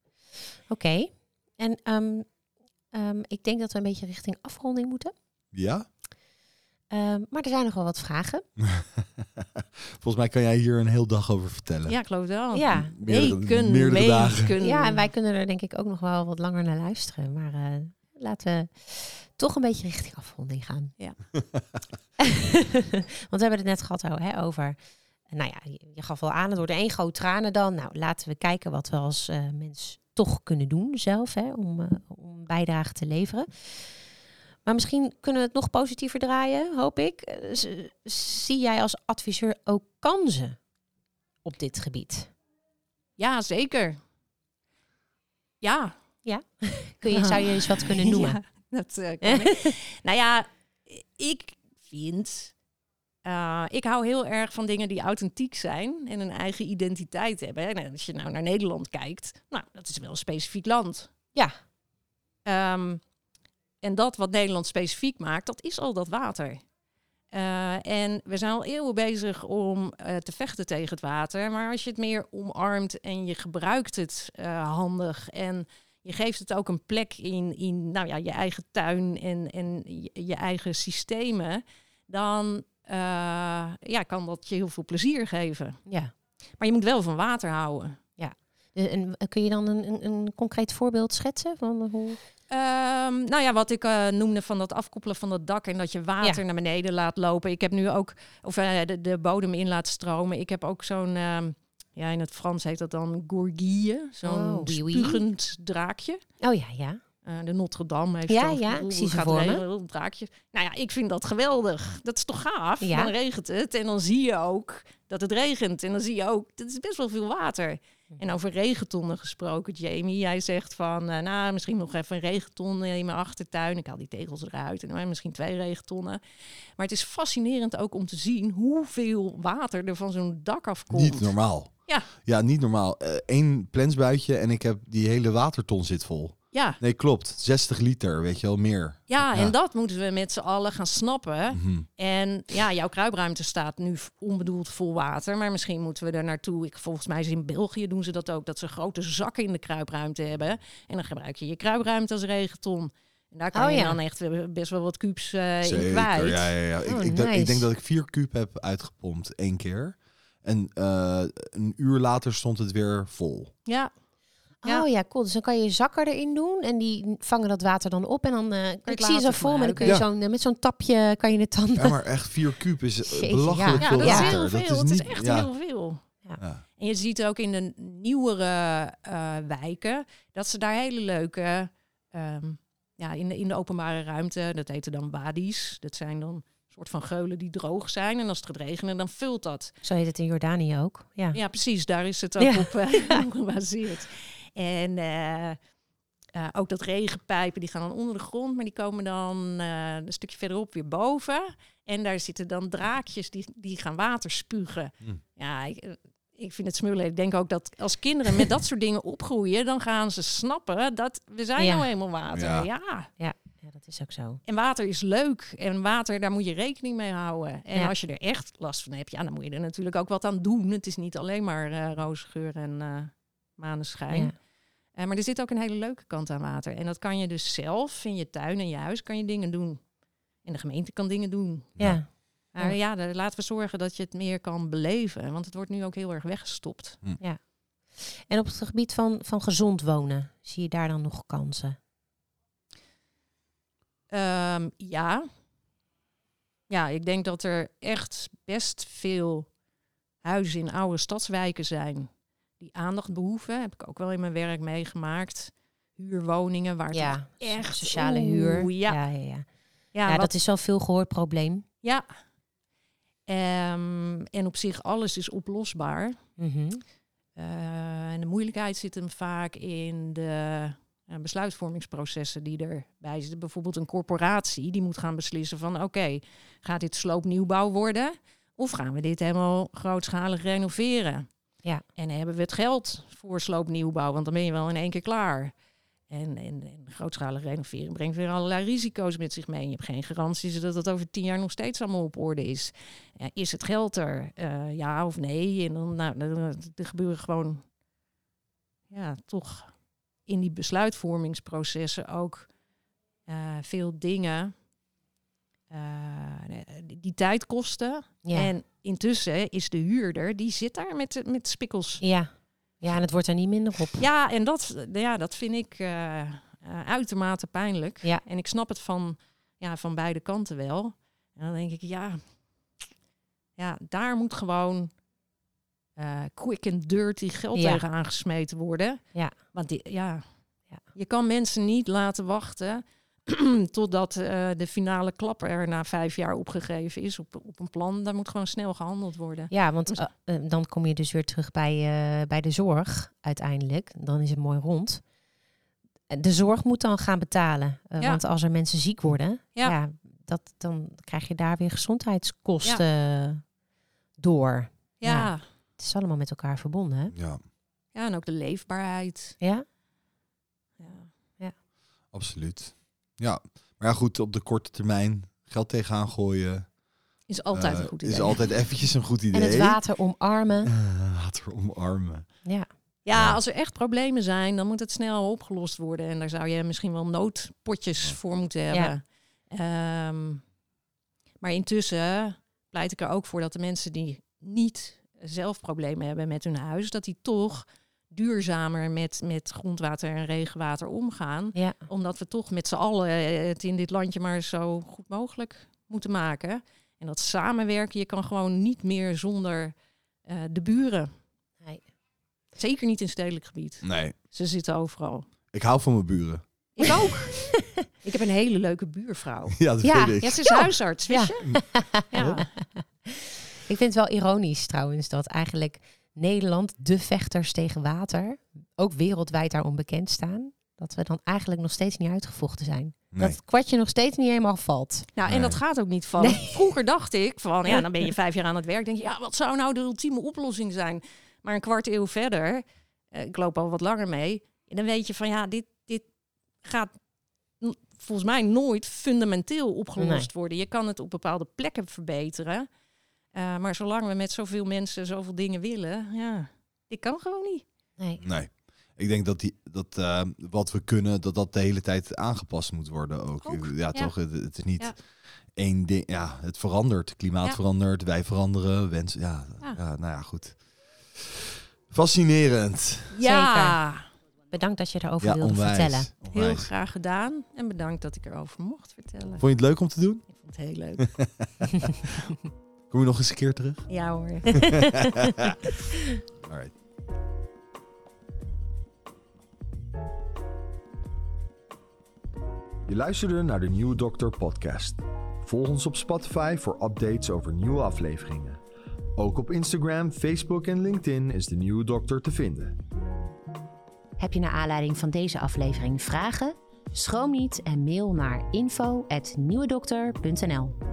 Okay. En um, um, ik denk dat we een beetje richting afronding moeten. Ja? Um, maar er zijn nog wel wat vragen. Volgens mij kan jij hier een heel dag over vertellen. ja, ik geloof het wel. Ja. Meerdere, Weken, meerdere dagen. weken. Ja, en wij kunnen er denk ik ook nog wel wat langer naar luisteren. Maar uh, laten we toch een beetje richting afronding gaan. Ja. Want we hebben het net gehad hè, over... Nou ja, je, je gaf wel aan, het wordt één groot tranen dan. Nou, laten we kijken wat we als uh, mens toch kunnen doen zelf. Hè, om, uh, om bijdrage te leveren. Maar misschien kunnen we het nog positiever draaien, hoop ik. Uh, z- zie jij als adviseur ook kansen op dit gebied? Ja, zeker. Ja. Kun je, zou je eens wat kunnen noemen? Ja, dat uh, kan ik. Nou ja, ik vind... Uh, ik hou heel erg van dingen die authentiek zijn en een eigen identiteit hebben. En als je nou naar Nederland kijkt, nou, dat is wel een specifiek land. Ja. Um, en dat wat Nederland specifiek maakt, dat is al dat water. Uh, en we zijn al eeuwen bezig om uh, te vechten tegen het water. Maar als je het meer omarmt en je gebruikt het uh, handig en je geeft het ook een plek in, in nou ja, je eigen tuin en, en je, je eigen systemen, dan uh, ja, kan dat je heel veel plezier geven. Ja. Maar je moet wel van water houden. Ja. En kun je dan een, een, een concreet voorbeeld schetsen van hoe... Um, nou ja, wat ik uh, noemde van dat afkoppelen van dat dak en dat je water Ja. naar beneden laat lopen. Ik heb nu ook, of uh, de, de bodem in laat stromen. Ik heb ook zo'n, uh, ja, in het Frans heet dat dan gourgille, zo'n Oh, oui, oui. spugend draakje. Oh ja, ja. Uh, de Notre Dame heeft Ja, dan, ja, hoe ik zie ze gaat voor me. regelen, een draakje. Nou ja, ik vind dat geweldig. Dat is toch gaaf? Ja. Dan regent het en dan zie je ook dat het regent. En dan zie je ook, dat is best wel veel water. En over regentonnen gesproken, Jamie. Jij zegt van, uh, nou, misschien nog even een regenton in mijn achtertuin. Ik haal die tegels eruit en uh, misschien twee regentonnen. Maar het is fascinerend ook om te zien hoeveel water er van zo'n dak afkomt. Niet normaal. Ja. Ja, niet normaal. Eén uh, plensbuitje en ik heb die hele waterton zit vol. Ja. Nee, klopt. zestig liter, weet je wel, meer. Ja, Ja. en dat moeten we met z'n allen gaan snappen. Mm-hmm. En ja, jouw kruipruimte staat nu onbedoeld vol water. Maar misschien moeten we er naartoe. Ik, volgens mij is in België doen ze dat ook. Dat ze grote zakken in de kruipruimte hebben. En dan gebruik je je kruipruimte als regenton. En daar kan Oh, je ja. dan echt best wel wat kubus uh, in Zeker, kwijt. ja, ja, ja. Ik, Oh, ik, denk- nice. ik denk dat ik vier kuub heb uitgepompt, één keer. En uh, een uur later stond het weer vol. Ja, Ja. Oh ja, cool. Dus dan kan je je zakken erin doen en die vangen dat water dan op. En dan, uh, ik het zie je zo later voor me, dan kun je gebruiken. zo'n, met zo'n tapje kan je het dan... Ja, maar echt vier kuub is uh, Jeetje, belachelijk Ja, veel dat is water. heel veel. Dat is Het niet, is echt ja. heel veel. Ja. En je ziet ook in de nieuwere uh, wijken dat ze daar hele leuke, um, ja, in de, in de openbare ruimte, dat heten dan wadis. Dat zijn dan een soort van geulen die droog zijn. En als het gaat regenen, dan vult dat. Zo heet het in Jordanië ook. Ja, Ja, precies. Daar is het ook Ja. op uh, gebaseerd. En uh, uh, ook dat regenpijpen, die gaan dan onder de grond, maar die komen dan uh, een stukje verderop weer boven. En daar zitten dan draakjes die, die gaan water spugen. Hm. Ja, ik, ik vind het smullen. Ik denk ook dat als kinderen met dat soort dingen opgroeien, dan gaan ze snappen dat we zijn Ja. nou eenmaal water. Ja. Ja. ja, ja, dat is ook zo. En water is leuk. En water, daar moet je rekening mee houden. En Ja. als je er echt last van hebt, ja, dan moet je er natuurlijk ook wat aan doen. Het is niet alleen maar uh, roze geur en uh, maneschijn. Ja. Uh, maar er zit ook een hele leuke kant aan water. En dat kan je dus zelf in je tuin en je huis kan je dingen doen. En de gemeente kan dingen doen. Ja. Maar ja, daar laten we zorgen dat je het meer kan beleven. Want het wordt nu ook heel erg weggestopt. En op het gebied van, van gezond wonen, zie je daar dan nog kansen? Um, ja. Ja, ik denk dat er echt best veel huizen in oude stadswijken zijn die aandacht behoeven. Heb ik ook wel in mijn werk meegemaakt. Huurwoningen waar Ja, toch echt sociale oeh, huur. Ja, ja, ja, ja. ja, ja wat- dat is zo'n veel gehoord probleem. ja. Um, en op zich alles is oplosbaar. Mhm. Uh, en de moeilijkheid zit hem vaak in de uh, besluitvormingsprocessen die erbij zitten. Bijvoorbeeld een corporatie die moet gaan beslissen van oké, okay, gaat dit sloopnieuwbouw worden? Of gaan we dit helemaal grootschalig renoveren? Ja. En hebben we het geld voor sloopnieuwbouw? Want dan ben je wel in één keer klaar. En, en, en grootschalig renoveren brengt weer allerlei risico's met zich mee. Je hebt geen garanties dat het over tien jaar nog steeds allemaal op orde is. Ja, is het geld er? Uh, ja of nee? En dan, nou, er gebeuren gewoon, ja, toch in die besluitvormingsprocessen ook uh, veel dingen uh, die, die tijd kosten. Ja. En intussen is de huurder, die zit daar met, met spikkels. Ja. Ja, en het wordt er niet minder op. Ja, en dat, ja, dat vind ik uh, uh, uitermate pijnlijk. Ja. En ik snap het van, ja, van beide kanten wel. En dan denk ik, ja, ja daar moet gewoon uh, quick and dirty geld Ja. tegen aangesmeten worden. Ja. Want die, ja, Ja. je kan mensen niet laten wachten totdat uh, de finale klap er na vijf jaar opgegeven is op, op een plan. Daar moet gewoon snel gehandeld worden. Ja, want uh, uh, dan kom je dus weer terug bij, uh, bij de zorg uiteindelijk. Dan is het mooi rond. De zorg moet dan gaan betalen. Uh, Ja. Want als er mensen ziek worden, Ja. ja, dat, dan krijg je daar weer gezondheidskosten ja. door. Ja. Ja. Het is allemaal met elkaar verbonden, hè? Ja, Ja, en ook de leefbaarheid. Ja? Ja. absoluut. Ja, maar ja, goed, op de korte termijn geld tegenaan gooien Is altijd uh, een goed idee. is altijd eventjes een goed idee. En het water omarmen. Uh, water omarmen. Ja. Ja, Ja. als er echt problemen zijn, dan moet het snel opgelost worden. En daar zou je misschien wel noodpotjes voor moeten hebben. Ja. Um, maar intussen pleit ik er ook voor dat de mensen die niet zelf problemen hebben met hun huis, dat die toch duurzamer met, met grondwater en regenwater omgaan. Ja. Omdat we toch met z'n allen het in dit landje maar zo goed mogelijk moeten maken. En dat samenwerken, je kan gewoon niet meer zonder uh, de buren. Nee. Zeker niet in stedelijk gebied. Nee, Ze zitten overal. ik hou van mijn buren. Ik ook. Ik heb een hele leuke buurvrouw. Ja, dat Ja, weet ik. Ja, ze is Ja. huisarts, wist Ja. je? Ja. Ik vind het wel ironisch trouwens dat eigenlijk Nederland de vechters tegen water ook wereldwijd daarom bekend staan. Dat we dan eigenlijk nog steeds niet uitgevochten zijn. Nee. Dat het kwartje nog steeds niet helemaal valt. Nou, en Nee. dat gaat ook niet vallen. Nee. Vroeger dacht ik van, ja, dan ben je vijf jaar aan het werk. Denk je, ja, wat zou nou de ultieme oplossing zijn? Maar een kwart eeuw verder, uh, ik loop al wat langer mee, en dan weet je van, ja, dit, dit gaat n- volgens mij nooit fundamenteel opgelost Nee. worden. Je kan het op bepaalde plekken verbeteren. Uh, maar zolang we met zoveel mensen zoveel dingen willen, ja, dit kan gewoon niet. Nee. Nee. Ik denk dat, die, dat uh, wat we kunnen, dat dat de hele tijd aangepast moet worden ook. Ook, Ja, ja. toch? Het, het is niet Ja. één ding. Ja, het verandert. Klimaat Ja. verandert. Wij veranderen. Wensen. Ja, Ja. ja. Nou ja, goed. Fascinerend. Ja. Bedankt dat je erover Ja, wilde onwijs. vertellen. Heel Onwijs. graag gedaan. En bedankt dat ik erover mocht vertellen. Vond je het leuk om te doen? Ik vond het heel leuk. Kom je nog eens een keer terug? Ja hoor. Alright. Je luisterde naar de Nieuwe Dokter podcast. Volg ons op Spotify voor updates over nieuwe afleveringen. Ook op Instagram, Facebook en LinkedIn is de Nieuwe Dokter te vinden. Heb je naar aanleiding van deze aflevering vragen? Schroom niet en mail naar info at nieuwedokter punt n l.